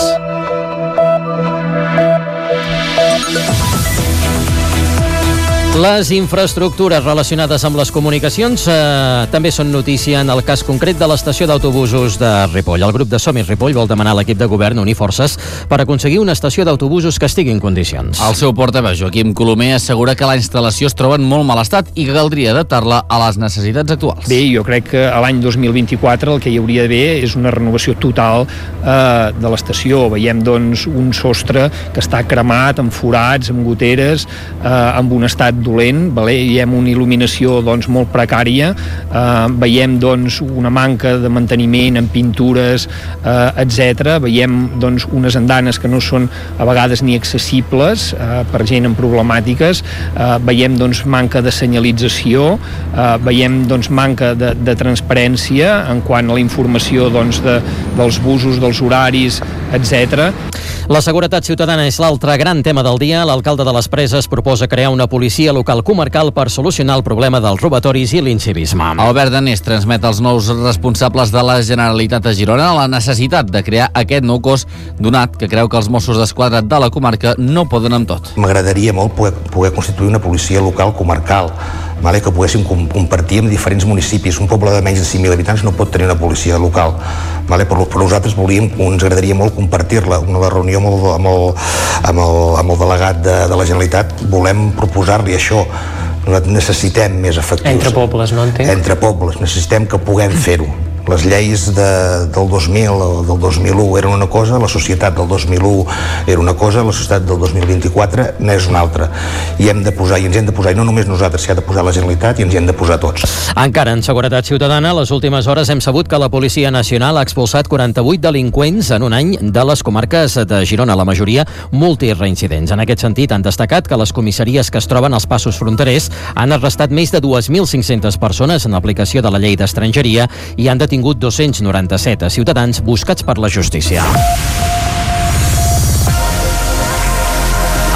Les infraestructures relacionades amb les comunicacions eh, també són notícia en el cas concret de l'estació d'autobusos de Ripoll. El grup de Som-hi Ripoll vol demanar a l'equip de govern unir forces per aconseguir una estació d'autobusos que estigui en condicions. El seu portaveu, Joaquim Colomer, assegura que la instal·lació es troba en molt mal estat i que caldria adaptar-la a les necessitats actuals. Bé, jo crec que a l'any dos mil vint-i-quatre el que hi hauria d'haver és una renovació total eh, de l'estació. Veiem, doncs, un sostre que està cremat, amb forats, amb goteres, eh, amb un estat dolent, veiem una il·luminació doncs, molt precària, eh, veiem doncs, una manca de manteniment amb pintures, eh, etcètera. Veiem doncs, unes andanes que no són a vegades ni accessibles eh, per gent amb problemàtiques, eh, veiem doncs, manca de senyalització, eh, veiem doncs, manca de, de transparència en quant a la informació doncs, de, dels busos, dels horaris, etcètera. La seguretat ciutadana és l'altre gran tema del dia. L'alcalde de les Preses proposa crear una policia local comarcal per solucionar el problema dels robatoris i l'incivisme. Albert Danés transmet als nous responsables de la Generalitat a Girona la necessitat de crear aquest nou cos, donat que creu que els Mossos d'Esquadra de la comarca no poden amb tot. M'agradaria molt poder, poder constituir una policia local comarcal, vale, que poguéssim com, compartir amb diferents municipis. Un poble de menys de cinc mil habitants no pot tenir una policia local, vale? Però, però nosaltres volíem, ens agradaria molt compartir-la. Una reunió amb el, amb el, amb el, amb el delegat de, de la Generalitat volem proposar-li això. Nosaltres necessitem més efectius. Entre pobles, no entenc? Entre pobles, necessitem que puguem fer-ho. Les lleis de, del dos mil o del dos mil u eren una cosa, la societat del dos mil u era una cosa, la societat del dos mil vint-i-quatre n'és una altra. I hem de posar, i ens hem de posar, i no només nosaltres, s'hi ha de posar la Generalitat i ens hi hem de posar tots. Encara en seguretat ciutadana, les últimes hores hem sabut que la Policia Nacional ha expulsat quaranta-vuit delinqüents en un any de les comarques de Girona, la majoria multireincidents. En aquest sentit, han destacat que les comissaries que es troben als passos fronterers han arrestat més de dos mil cinc-centes persones en aplicació de la llei d'estrangeria i han detingut dos-cents noranta-set ciutadans buscats per la justícia.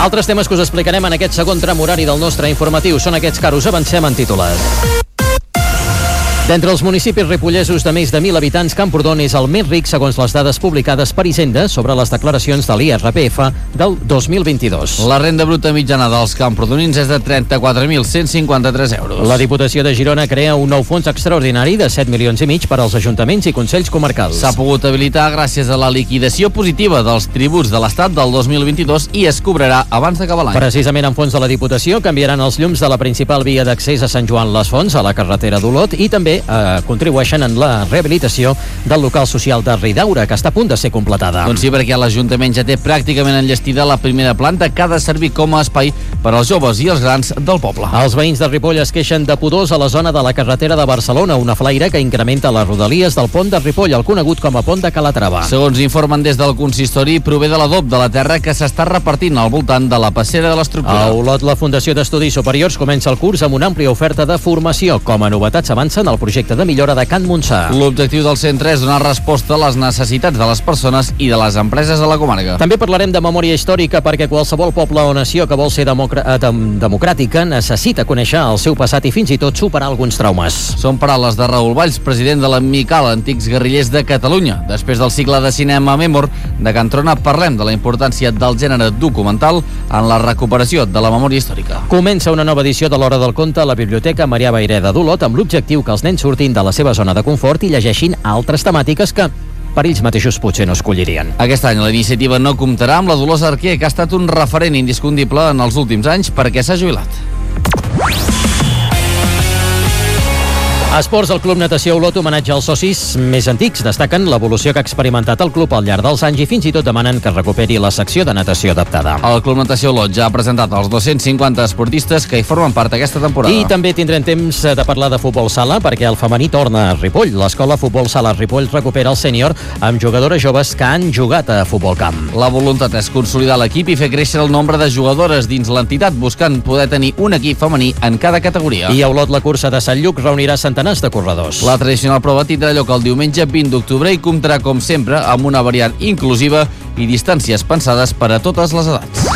Altres temes que us explicarem en aquest segon tram horari del nostre informatiu són aquests que us avancem en titulars. D'entre els municipis ripollesos de més de mil habitants, Camprodon és el més ric segons les dades publicades per Hisenda sobre les declaracions de l'I R P F del dos mil vint-i-dos. La renda bruta mitjana dels camprodonins és de trenta-quatre mil cent cinquanta-tres euros. La Diputació de Girona crea un nou fons extraordinari de set milions i mig per als ajuntaments i consells comarcals. S'ha pogut habilitar gràcies a la liquidació positiva dels tributs de l'Estat del dos mil vint-i-dos i es cobrarà abans d'acabar l'any. Precisament en fons de la Diputació canviaran els llums de la principal via d'accés a Sant Joan les Fonts, a la carretera d'Olot, i també Eh, contribueixen en la rehabilitació del local social de Ridaura, que està a punt de ser completada. Doncs sí, perquè l'Ajuntament ja té pràcticament enllestida la primera planta que ha de servir com a espai per als joves i els grans del poble. Els veïns de Ripoll es queixen de pudors a la zona de la carretera de Barcelona, una flaire que incrementa les rodalies del pont de Ripoll, el conegut com a pont de Calatrava. Segons informen des del consistori, prové de l'adob de la terra que s'està repartint al voltant de la passera de l'estructura. A Olot, la Fundació d'Estudis Superiors comença el curs amb una àmplia oferta de formació. Com a novetats avancen el projecte de millora de Can Montsà. L'objectiu del centre és donar resposta a les necessitats de les persones i de les empreses de la comarca. També parlarem de memòria històrica perquè qualsevol poble o nació que vol ser democr- dem democràtica necessita conèixer el seu passat i fins i tot superar alguns traumes. Són paraules de Raül Valls, president de la MICAL, Antics Guerrillers de Catalunya. Després del cicle de cinema Memor de Can Trona, parlem de la importància del gènere documental en la recuperació de la memòria històrica. Comença una nova edició de l'Hora del Conte a la Biblioteca Marià Vayreda d'Olot amb l'objectiu que els nens surtin de la seva zona de confort i llegeixin altres temàtiques que per ells mateixos potser no escollirien. Aquest any la iniciativa no comptarà amb la Dolors Arquer, que ha estat un referent indiscutible en els últims anys perquè s'ha jubilat. Esports, el Club Natació Olot homenatge als socis més antics. Destaquen l'evolució que ha experimentat el club al llarg dels anys i fins i tot demanen que es recuperi la secció de natació adaptada. El Club Natació Olot ja ha presentat els dos-cents cinquanta esportistes que hi formen part aquesta temporada. I també tindrem temps de parlar de futbol sala perquè el femení torna a Ripoll. L'escola Futbol Sala Ripoll recupera el sènior amb jugadores joves que han jugat a futbol camp. La voluntat és consolidar l'equip i fer créixer el nombre de jugadores dins l'entitat, buscant poder tenir un equip femení en cada categoria. I a Olot la cursa de Sant Lluc reunirà centenars de corredors. La tradicional prova tindrà lloc el diumenge vint d'octubre i comptarà, com sempre, amb una variant inclusiva i distàncies pensades per a totes les edats.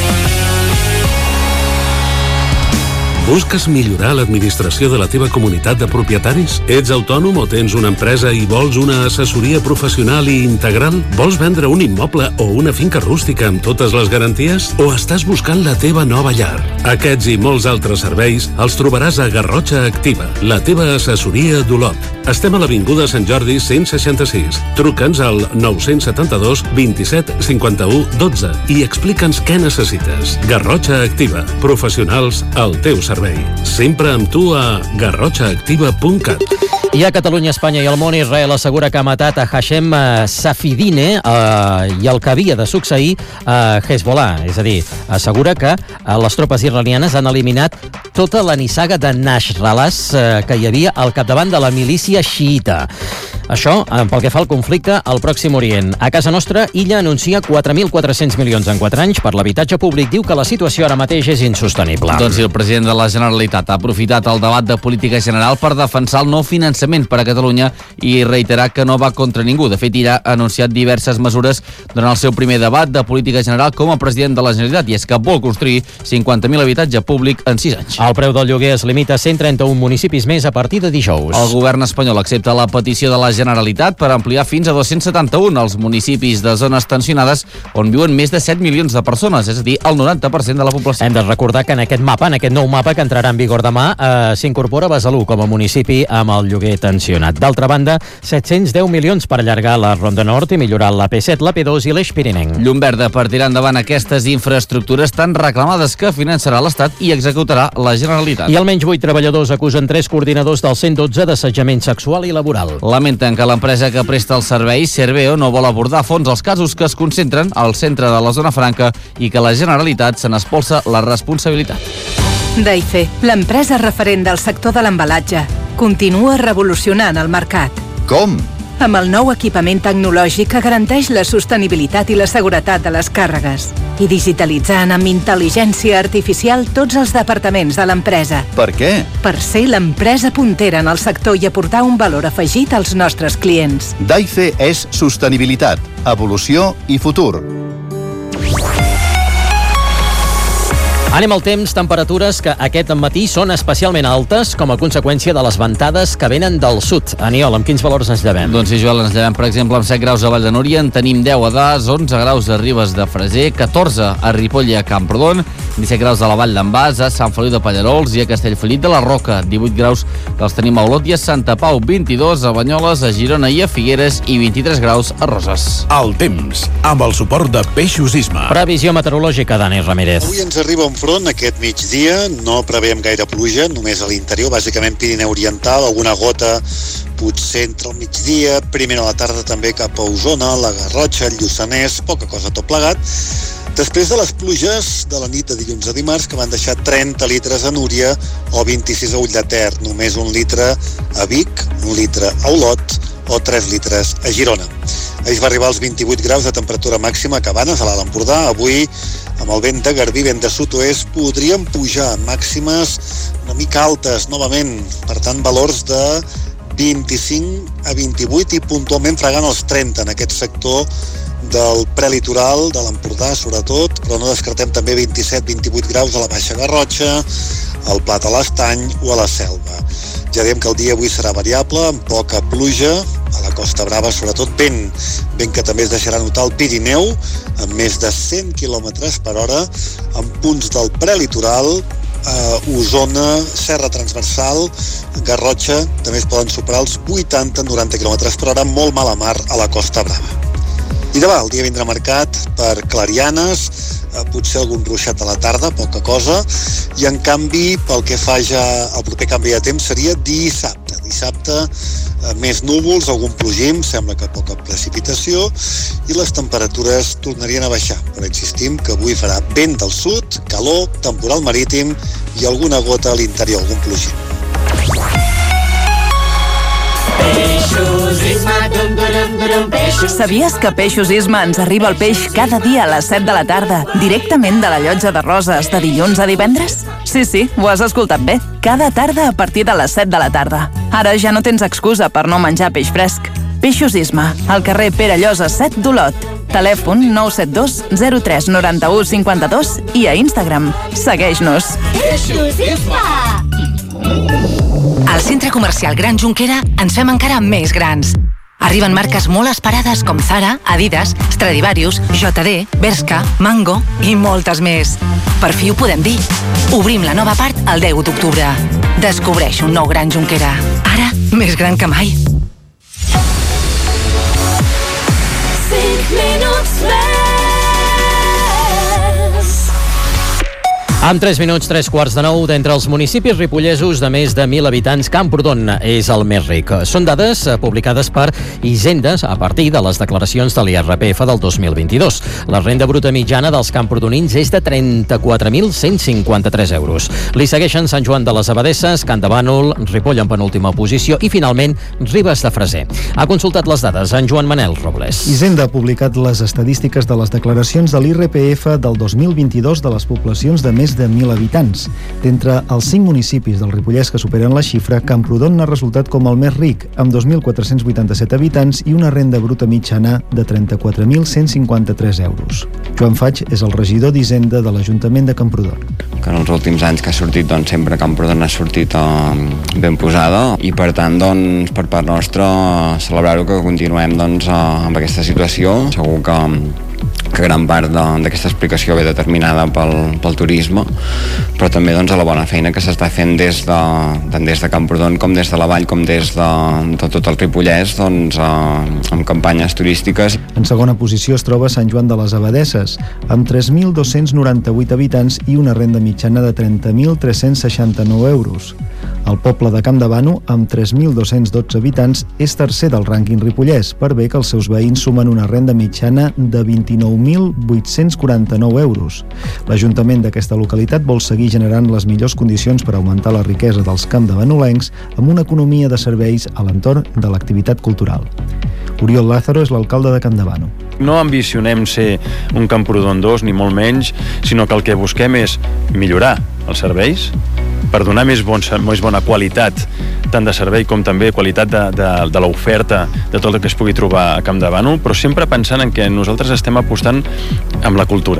Busques millorar l'administració de la teva comunitat de propietaris? Ets autònom o tens una empresa i vols una assessoria professional i integral? Vols vendre un immoble o una finca rústica amb totes les garanties? O estàs buscant la teva nova llar? Aquests i molts altres serveis els trobaràs a Garrotxa Activa, la teva assessoria d'Olot. Estem a l'Avinguda Sant Jordi cent seixanta-sis. Truca'ns al nou setanta-dos vint-i-set cinquanta-u dotze i explica'ns què necessites. Garrotxa Activa, professionals al teu servei. Sempre amb tu a garrotxa activa punt cat. I a Catalunya, Espanya i el món, Israel assegura que ha matat a Hashem Safidine eh, i el que havia de succeir a Hezbollah. És a dir, assegura que eh, les tropes israelianes han eliminat tota la nissaga de Nasrallahs eh, que hi havia al capdavant de la milícia xiita. Això eh, pel que fa al conflicte al Pròxim Orient. A casa nostra, Illa anuncia quatre mil quatre-cents milions en quatre anys per l'habitatge públic. Diu que la situació ara mateix és insostenible. Doncs sí, el president de la Generalitat ha aprofitat el debat de política general per defensar el nou finançament per a Catalunya i reiterar que no va contra ningú. De fet, ella ha anunciat diverses mesures durant el seu primer debat de política general com a president de la Generalitat, i és que vol construir cinquanta mil habitatge públic en sis anys. El preu del lloguer es limita a cent trenta-un municipis més a partir de dijous. El govern espanyol accepta la petició de la Generalitat per ampliar fins a dos-cents setanta-un els municipis de zones tensionades on viuen més de set milions de persones, és a dir, el noranta per cent de la població. Hem de recordar que en aquest mapa, en aquest nou mapa que entrarà en vigor demà, eh, s'incorpora Besalú com a municipi amb el lloguer tensionat. D'altra banda, set-cents deu milions per allargar la Ronda Nord i millorar la P set, la P dos i l'Eix Pirinenc. Llum verda per tirar endavant aquestes infraestructures tan reclamades que finançarà l'Estat i executarà la Generalitat. I almenys vuit treballadors acusen tres coordinadors del cent dotze d'assetjament sexual i laboral. Lamenten que l'empresa que presta el servei, Serveo, no vol abordar a fons els casos que es concentren al centre de la zona franca i que la Generalitat se n'espolsa la responsabilitat. Daife, l'empresa referent del sector de l'embalatge, continua revolucionant el mercat. Com? Amb el nou equipament tecnològic que garanteix la sostenibilitat i la seguretat de les càrregues i digitalitzant amb intel·ligència artificial tots els departaments de l'empresa. Per què? Per ser l'empresa puntera en el sector i aportar un valor afegit als nostres clients. Daife és sostenibilitat, evolució i futur. Anem al temps, temperatures que aquest matí són especialment altes com a conseqüència de les ventades que venen del sud. Aniol, amb quins valors ens llevem? Doncs sí, Joel, ens llevem, per exemple, amb set graus a Vall de Núria, en tenim deu a Das, onze graus a Ribes de Freser, catorze a Ripoll i a Camprodon, disset graus a la Vall d'en Bas, a Sant Feliu de Pallerols i a Castellfollit de la Roca, divuit graus que els tenim a Olot i a Santa Pau, vint-i-dos a Banyoles, a Girona i a Figueres i vint-i-tres graus a Roses. El temps, amb el suport de Peixos Isma. Previsió meteorològica, Dani Ramírez. Avui ens arriba un front aquest migdia, no preveiem gaire pluja, només a l'interior, bàsicament Pirineu Oriental, alguna gota potser entre el migdia, primer a la tarda també cap a Osona, la Garrotxa, el Lluçanès, poca cosa tot plegat. Després de les pluges de la nit de dilluns a dimarts, que van deixar trenta litres a Núria o vint-i-sis a Ull de Ter, només un litre a Vic, un litre a Olot o tres litres a Girona. Ahir va arribar als vint-i-vuit graus de temperatura màxima a Cabanes, a l'Alt Empordà. Avui, amb el vent de Garbí, vent de sud-oest, podríem pujar màximes una mica altes novament, per tant, valors de vint-i-cinc a vint-i-vuit i puntualment fregant els trenta en aquest sector del prelitoral, de l'Empordà sobretot, però no descartem també vint-i-set a vint-i-vuit graus a la Baixa Garrotxa, al Plat a l'Estany o a la Selva. Ja diem que el dia avui serà variable, amb poca pluja, a la Costa Brava sobretot, vent, vent que també es deixarà notar al Pirineu, amb més de cent quilòmetres per hora, en punts del prelitoral, eh, Osona, Serra Transversal, Garrotxa, també es poden superar els vuitanta a noranta quilòmetres per hora, molt mala mar a la Costa Brava. I demà el dia vindrà marcat per clarianes, eh, potser algun ruixat a la tarda, poca cosa, i en canvi, pel que fa ja al proper canvi de temps, seria dissabte. Dissabte, eh, més núvols, algun plogim, sembla que poca precipitació, i les temperatures tornarien a baixar. Però insistim que avui farà vent del sud, calor, temporal marítim i alguna gota a l'interior, algun plogim. Peixos Isma, dum, dum, dum, peixos. Sabies que Peixos Isma ens arriba el peix cada dia a les set de la tarda, directament de la Llotja de Roses, de dilluns a divendres? Sí, sí, ho has escoltat bé. Cada tarda a partir de les set de la tarda. Ara ja no tens excusa per no menjar peix fresc. Peixos Isma, al carrer Pere Llosa set d'Olot. Telèfon nou set dos zero tres nou u cinc dos i a Instagram. Segueix-nos. Peixos Isma! Al Centre Comercial Gran Jonquera ens fem encara més grans. Arriben marques molt esperades com Zara, Adidas, Stradivarius, J D, Bershka, Mango i moltes més. Per fi ho podem dir. Obrim la nova part el deu d'octubre. Descobreix un nou Gran Jonquera. Ara, més gran que mai. cinc minuts més. Amb tres minuts, tres quarts de nou, d'entre els municipis ripollesos de més de mil habitants, Camprodon és el més ric. Són dades publicades per Hisendes a partir de les declaracions de l'I R P F del dos mil vint-i-dos. La renda bruta mitjana dels camprodonins és de trenta-quatre mil cent cinquanta-tres euros. Li segueixen Sant Joan de les Abadesses, Can de Bànol, Ripoll en penúltima posició i, finalment, Ribes de Freser. Ha consultat les dades en Joan Manel Robles. Hisenda ha publicat les estadístiques de les declaracions de l'I R P F del dos mil vint-i-dos de les poblacions de més de mil habitants. D'entre els cinc municipis del Ripollès que superen la xifra, Camprodon ha resultat com el més ric, amb dos mil quatre-cents vuitanta-set habitants i una renda bruta mitjana de trenta-quatre mil cent cinquanta-tres euros. Joan Faig és el regidor d'Hisenda de l'Ajuntament de Camprodon. Que en els últims anys que ha sortit, doncs sempre Camprodon ha sortit eh, ben posada i per tant, doncs, per part nostra celebrar-ho que continuem doncs, eh, amb aquesta situació. Segur que que gran part d'aquesta explicació ve determinada pel, pel turisme, però també doncs, a la bona feina que s'està fent des de, tant des de Camprodon com des de la Vall com des de, de tot el Ripollès, doncs, eh, amb campanyes turístiques. En segona posició es troba Sant Joan de les Abadesses, amb tres mil dos-cents noranta-vuit habitants i una renda mitjana de trenta mil tres-cents seixanta-nou euros. El poble de Camp de Bànol, amb tres mil dos-cents dotze habitants, és tercer del rànquing ripollès, per bé que els seus veïns sumen una renda mitjana de vint-i-nou mil vuit-cents quaranta-nou euros. L'Ajuntament d'aquesta localitat vol seguir generant les millors condicions per augmentar la riquesa dels campdevanolencs amb una economia de serveis a l'entorn de l'activitat cultural. Oriol Lázaro és l'alcalde de Camp de Bànol. No ambicionem ser un Camprodon dos, ni molt menys, sinó que el que busquem és millorar els serveis per donar més, bon, més bona qualitat tant de servei com també qualitat de, de, de l'oferta de tot el que es pugui trobar a Camp de Bànol, però sempre pensant en que nosaltres estem apostant amb la cultura.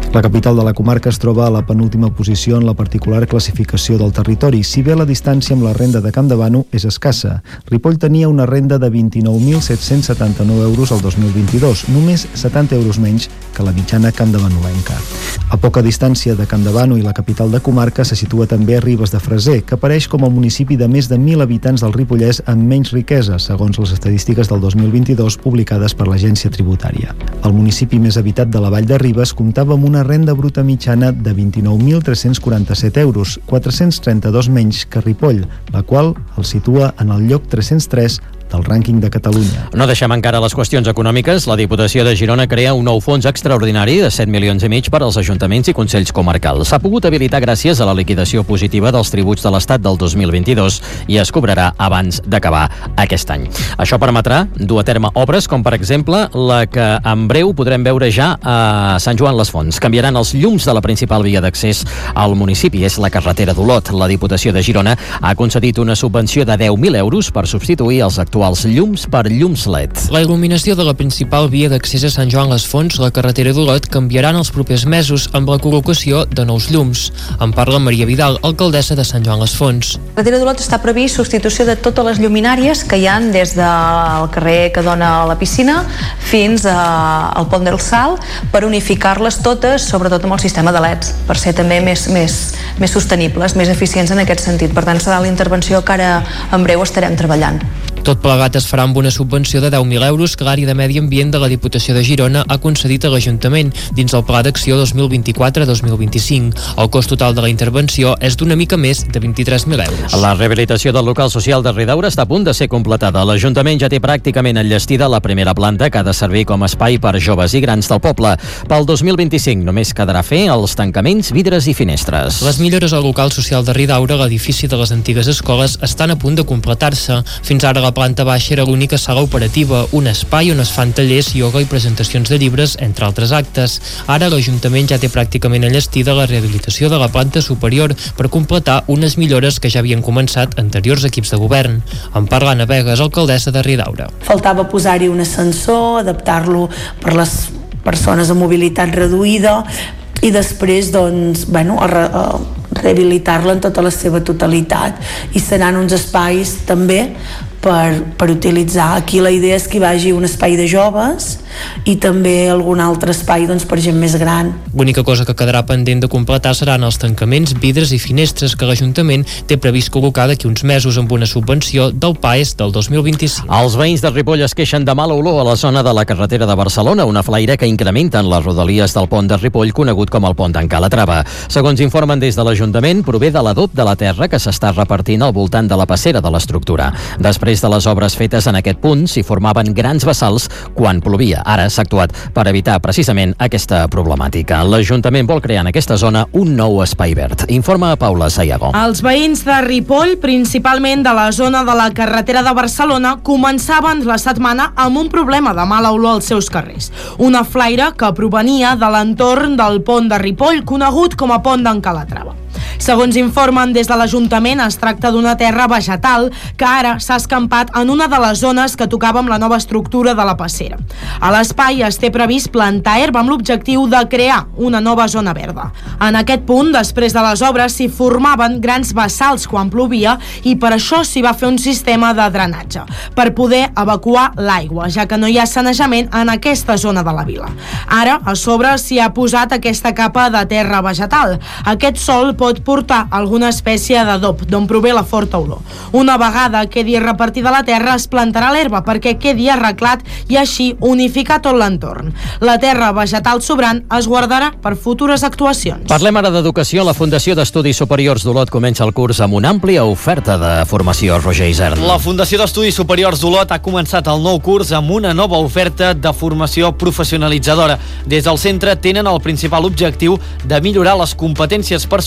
La capital de la comarca es troba a la penúltima posició en la particular classificació del territori, si bé la distància amb la renda de Campdevànol és escassa. Ripoll tenia una renda de vint-i-nou mil set-cents setanta-nou euros el dos mil vint-i-dos, només setanta euros menys que la mitjana campdevanolenca. A poca distància de Campdevànol i la capital de comarca se situa també Ribes de Freser, que apareix com el municipi de més de mil habitants del Ripollès amb menys riquesa, segons les estadístiques del dos mil vint-i-dos publicades per l'Agència Tributària. El municipi més habitat de la Vall de Ribes comptava amb una renda bruta mitjana de vint-i-nou mil tres-cents quaranta-set euros, quatre-cents trenta-dos menys que Ripoll, la qual el situa en el lloc tres-cents tres del rànquing de Catalunya. No deixem encara les qüestions econòmiques. La Diputació de Girona crea un nou fons extraordinari de set milions i mig per als ajuntaments i consells comarcals. S'ha pogut habilitar gràcies a la liquidació positiva dels tributs de l'Estat del dos mil vint-i-dos i es cobrarà abans d'acabar aquest any. Això permetrà dur a terme obres com, per exemple, la que en breu podrem veure ja a Sant Joan les Fonts. Canviaran els llums de la principal via d'accés al municipi. És la carretera d'Olot. La Diputació de Girona ha concedit una subvenció de deu mil euros per substituir els actuals actuals llums per llums L E D. La il·luminació de la principal via d'accés a Sant Joan les Fonts, la carretera d'Olot, canviarà en els propers mesos amb la col·locació de nous llums. En parla Maria Vidal, alcaldessa de Sant Joan les Fonts. La carretera d'Olot està previst substitució de totes les lluminàries que hi han des del carrer que dona a la piscina fins al Pont del Sal, per unificar-les totes, sobretot amb el sistema de L E Ds, per ser també més, més, més sostenibles, més eficients en aquest sentit. Per tant, serà la intervenció que ara en breu estarem treballant. Tot plegat es farà amb una subvenció de deu mil euros que l'àrea de Medi Ambient de la Diputació de Girona ha concedit a l'Ajuntament dins el Pla d'Acció dos mil vint-i-quatre a dos mil vint-i-cinc. El cost total de la intervenció és d'una mica més de vint-i-tres mil euros. La rehabilitació del local social de Ridaura està a punt de ser completada. L'Ajuntament ja té pràcticament enllestida la primera planta que ha de servir com a espai per joves i grans del poble. Pel dos mil vint-i-cinc només quedarà fer els tancaments, vidres i finestres. Les millores al local social de Ridaura, l'edifici de les antigues escoles, estan a punt de completar-se. Fins ara la planta baixa era l'única sala operativa, un espai on es fan tallers, ioga i presentacions de llibres, entre altres actes. Ara l'Ajuntament ja té pràcticament enllestida la rehabilitació de la planta superior per completar unes millores que ja havien començat anteriors equips de govern. En parla Anna Vegas, alcaldessa de Ridaura. Faltava posar-hi un ascensor, adaptar-lo per les persones amb mobilitat reduïda i després, doncs, bueno, a, re, a rehabilitar-la en tota la seva totalitat. I seran uns espais també per, per utilitzar. Aquí la idea és que hi vagi un espai de joves i també algun altre espai, doncs, per gent més gran. L'única cosa que quedarà pendent de completar seran els tancaments, vidres i finestres que l'Ajuntament té previst col·locar d'aquí uns mesos amb una subvenció del P A E S del dos mil vint-i-cinc. Els veïns de Ripoll es queixen de mala olor a la zona de la carretera de Barcelona, una flaire que incrementa en les rodalies del pont de Ripoll, conegut com el pont d'en Calatrava. Segons informen des de l'Ajuntament, prové de l'adob de la terra que s'està repartint al voltant de la passera de l'estructura. Després de les obres fetes en aquest punt, s'hi formaven grans bassals quan plovia. Ara s'ha actuat per evitar precisament aquesta problemàtica. L'Ajuntament vol crear en aquesta zona un nou espai verd. Informa Paula Sayago. Els veïns de Ripoll, principalment de la zona de la carretera de Barcelona, començaven la setmana amb un problema de mala olor als seus carrers. Una flaire que provenia de l'entorn del pont de Ripoll, conegut com a pont d'en Calatrava. Segons informen des de l'Ajuntament, es tracta d'una terra vegetal que ara s'ha escampat en una de les zones que tocava amb la nova estructura de la passera. A l'espai es té previst plantar herba amb l'objectiu de crear una nova zona verda. En aquest punt, després de les obres, s'hi formaven grans bassals quan plovia i per això s'hi va fer un sistema de drenatge, per poder evacuar l'aigua, ja que no hi ha sanejament en aquesta zona de la vila. Ara, a sobre, s'hi ha posat aquesta capa de terra vegetal. Aquest sòl pot portar alguna espècie d'adob, d'on prové la forta olor. Una vegada quedi repartida la terra, es plantarà l'herba perquè quedi arreglat i així unificar tot l'entorn. La terra vegetal sobrant es guardarà per futures actuacions. Parlem ara d'educació. La Fundació d'Estudis Superiors d'Olot comença el curs amb una àmplia oferta de formació. Roger Isern. La Fundació d'Estudis Superiors d'Olot ha començat el nou curs amb una nova oferta de formació professionalitzadora. Des del centre tenen el principal objectiu de millorar les competències personals i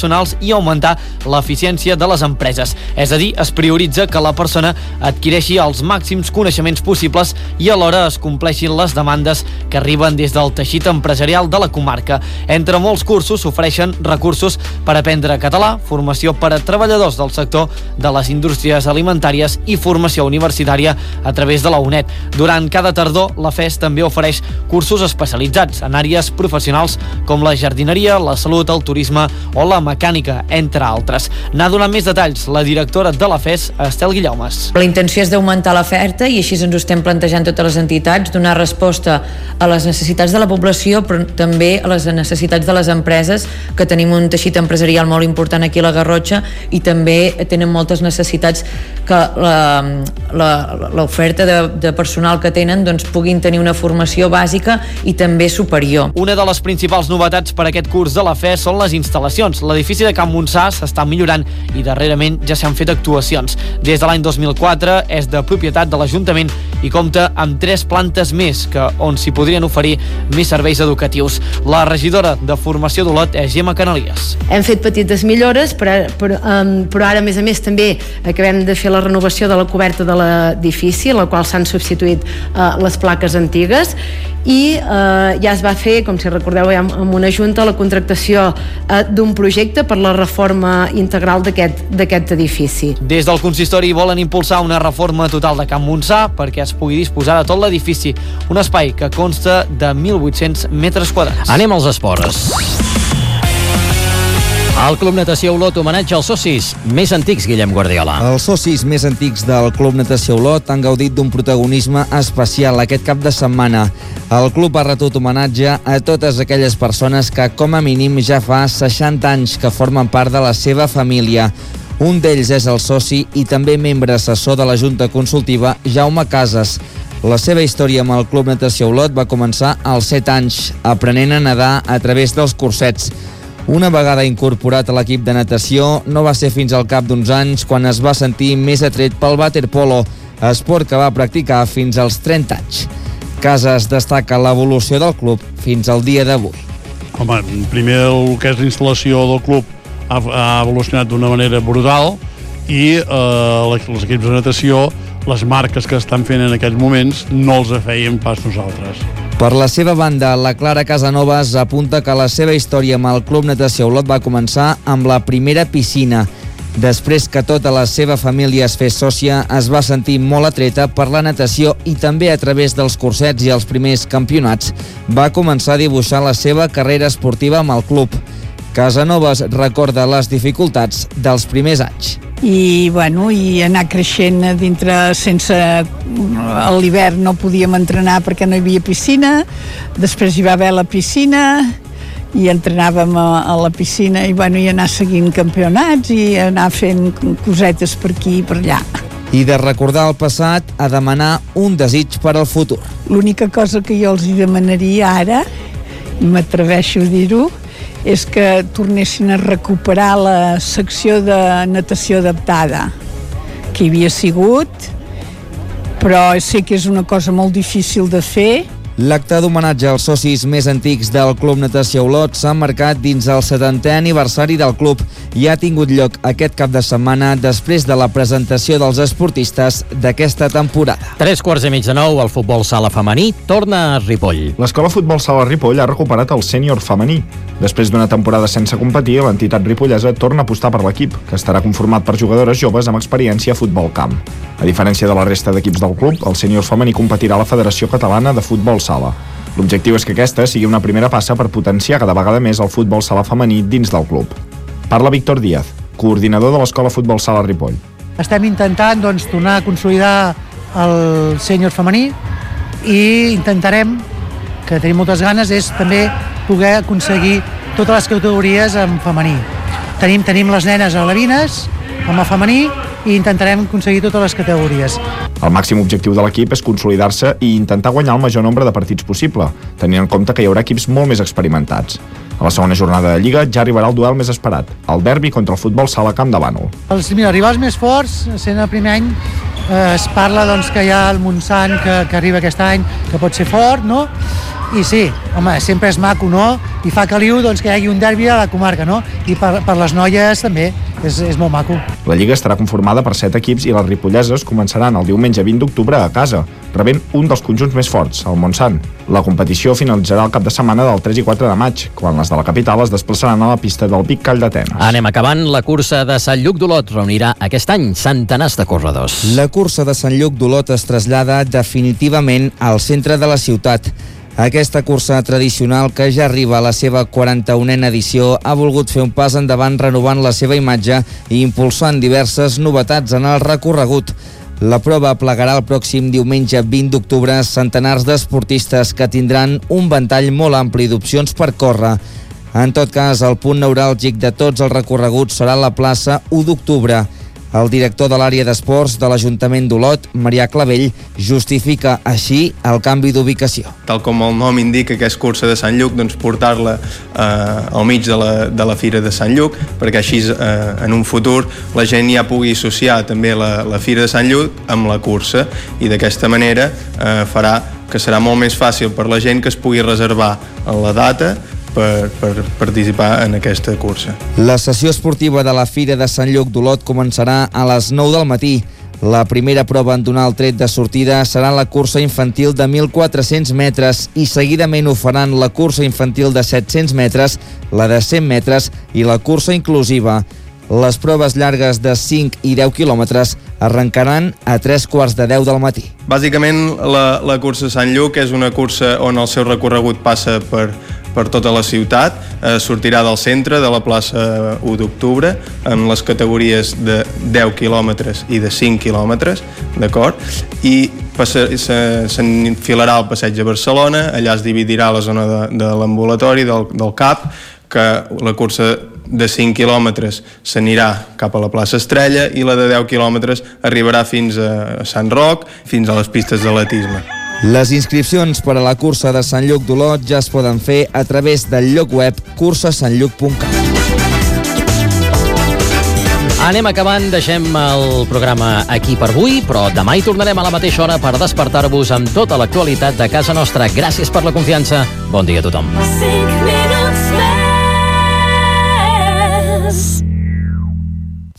i augmentar l'eficiència de les empreses. És a dir, es prioritza que la persona adquireixi els màxims coneixements possibles i alhora es compleixin les demandes que arriben des del teixit empresarial de la comarca. Entre molts cursos s'ofereixen recursos per aprendre català, formació per a treballadors del sector de les indústries alimentàries i formació universitària a través de la U N E D. Durant cada tardor, la F E S també ofereix cursos especialitzats en àrees professionals com la jardineria, la salut, el turisme o la mecànica, entre altres. N'ha donat més detalls la directora de la F E S, Estel Guillaumes. La intenció és d'augmentar l'oferta i així ens ho estem plantejant totes les entitats, donar resposta a les necessitats de la població, però també a les necessitats de les empreses, que tenim un teixit empresarial molt important aquí a la Garrotxa i també tenen moltes necessitats que l'oferta de, de personal que tenen doncs, puguin tenir una formació bàsica i també superior. Una de les principals novetats per aquest curs de la F E S són les instal·lacions. L'edifici de Can Montsà s'està millorant i darrerament ja s'han fet actuacions. Des de l'any dos mil quatre és de propietat de l'Ajuntament i compta amb tres plantes més que on s'hi podrien oferir més serveis educatius. La regidora de Formació d'Olot és Gemma Canalies. Hem fet petites millores, però, però, um, però ara, a més a més, també acabem de fer la renovació de la coberta de l'edifici, en la qual s'han substituït uh, les plaques antigues, i uh, ja es va fer, com si recordeu, ja amb una junta, la contractació uh, d'un projecte per la reforma integral d'aquest edifici. Des del consistori volen impulsar una reforma total de Can Montsà perquè es pugui disposar de tot l'edifici, un espai que consta de mil vuit-cents metres quadrats. Anem als esports. El Club Natació Olot homenatge als socis més antics, Guillem Guardiola. Els socis més antics del Club Natació Olot han gaudit d'un protagonisme especial aquest cap de setmana. El club ha retut homenatge a totes aquelles persones que, com a mínim, ja fa seixanta anys que formen part de la seva família. Un d'ells és el soci i també membre assessor de la Junta Consultiva, Jaume Casas. La seva història amb el Club Natació Olot va començar als set anys, aprenent a nedar a través dels cursets. Una vegada incorporat a l'equip de natació, no va ser fins al cap d'uns anys quan es va sentir més atret pel waterpolo, esport que va practicar fins als trenta anys. Casas destaca l'evolució del club fins al dia d'avui. Home, primer el que és l'instal·lació del club ha, ha evolucionat d'una manera brutal i eh, els equips de natació, les marques que estan fent en aquests moments, no els feien pas nosaltres. Per la seva banda, la Clara Casanovas apunta que la seva història amb el Club Natació Olot va començar amb la primera piscina. Després que tota la seva família es fes sòcia, es va sentir molt atreta per la natació i també a través dels cursets i els primers campionats va començar a dibuixar la seva carrera esportiva amb el club. Casanovas recorda les dificultats dels primers anys. I, bueno, i anar creixent dintre sense... A l'hivern no podíem entrenar perquè no hi havia piscina, després hi va haver la piscina i entrenàvem a, a la piscina i, bueno, i anar seguint campionats i anar fent cosetes per aquí i per allà. I de recordar el passat a demanar un desig per al futur. L'única cosa que jo els hi demanaria ara, i m'atreveixo a dir-ho, és que tornessin a recuperar la secció de natació adaptada que hi havia sigut, però sé que és una cosa molt difícil de fer. L'acte d'homenatge als socis més antics del Club Natació Olot s'ha marcat dins el setantè aniversari del club i ha tingut lloc aquest cap de setmana després de la presentació dels esportistes d'aquesta temporada. Tres quarts i mig de nou, el futbol sala femení torna a Ripoll. L'escola Futbol Sala Ripoll ha recuperat el sènior femení. Després d'una temporada sense competir, l'entitat ripollesa torna a apostar per l'equip, que estarà conformat per jugadores joves amb experiència a futbol camp. A diferència de la resta d'equips del club, el sènior femení competirà a la Federació Catalana de Futbol Sala. L'objectiu és que aquesta sigui una primera passa per potenciar cada vegada més el futbol sala femení dins del club. Parla Víctor Díaz, coordinador de l'Escola Futbol Sala Ripoll. Estem intentant doncs, tornar a consolidar el sènior femení i intentarem, que tenim moltes ganes, és també poder aconseguir totes les categories en femení. Tenim, tenim les nenes alevines, amb el femení, i intentarem aconseguir totes les categories. El màxim objectiu de l'equip és consolidar-se i intentar guanyar el major nombre de partits possible, tenint en compte que hi haurà equips molt més experimentats. A la segona jornada de Lliga ja arribarà el duel més esperat, el derbi contra el futbol sala Camp de Bànol. Els mira, rivals més forts, sent el primer any, eh, es parla doncs, que hi ha el Montsant que, que arriba aquest any, que pot ser fort, no? i sí, home, sempre és maco, no? I fa caliu doncs, que hi hagi un derbi a la comarca, no? I per, per les noies també, és, és molt maco. La Lliga estarà conformada per set equips i les ripolleses començaran el diumenge vint d'octubre a casa, rebent un dels conjunts més forts, el Montsant. La competició finalitzarà el cap de setmana del tres i quatre de maig, quan les de la capital es desplaçaran a la pista del Pic Call d'Atenes. Anem acabant. La cursa de Sant Lluc d'Olot reunirà aquest any centenars de corredors. La cursa de Sant Lluc d'Olot es trasllada definitivament al centre de la ciutat. Aquesta cursa tradicional, que ja arriba a la seva quaranta-unena edició, ha volgut fer un pas endavant renovant la seva imatge i impulsant diverses novetats en el recorregut. La prova plegarà el pròxim diumenge vint d'octubre centenars d'esportistes que tindran un ventall molt ampli d'opcions per córrer. En tot cas, el punt neuràlgic de tots els recorreguts serà la plaça u d'octubre. El director de l'àrea d'esports de l'Ajuntament d'Olot, Marià Clavell, justifica així el canvi d'ubicació. Tal com el nom indica, que és cursa de Sant Lluc, doncs portar-la eh, al mig de la, de la Fira de Sant Lluc, perquè així eh, en un futur la gent ja pugui associar també la, la Fira de Sant Lluc amb la cursa, i d'aquesta manera eh, farà que serà molt més fàcil per la gent que es pugui reservar la data Per, per participar en aquesta cursa. La sessió esportiva de la Fira de Sant Lluc d'Olot començarà a les nou del matí. La primera prova en donar el tret de sortida serà la cursa infantil de mil quatre-cents metres i seguidament ho faran la cursa infantil de set-cents metres, la de cent metres i la cursa inclusiva. Les proves llargues de cinc i deu quilòmetres arrencaran a tres quarts de deu del matí. Bàsicament, la, la cursa de Sant Lluc és una cursa on el seu recorregut passa per, per tota la ciutat, eh, sortirà del centre, de la plaça u d'octubre, amb les categories de deu quilòmetres i de cinc quilòmetres, d'acord? I s'enfilarà al passeig de Barcelona, allà es dividirà la zona de, de l'ambulatori, del, del C A P, que la cursa de cinc quilòmetres s'anirà cap a la plaça Estrella i la de deu quilòmetres arribarà fins a Sant Roc, fins a les pistes d'atletisme. Les inscripcions per a la cursa de Sant Lluc d'Olot ja es poden fer a través del lloc web cursa sant lluc punt cat. Anem acabant, deixem el programa aquí per avui, però demà hi tornarem a la mateixa hora per despertar-vos amb tota l'actualitat de casa nostra. Gràcies per la confiança. Bon dia a tothom.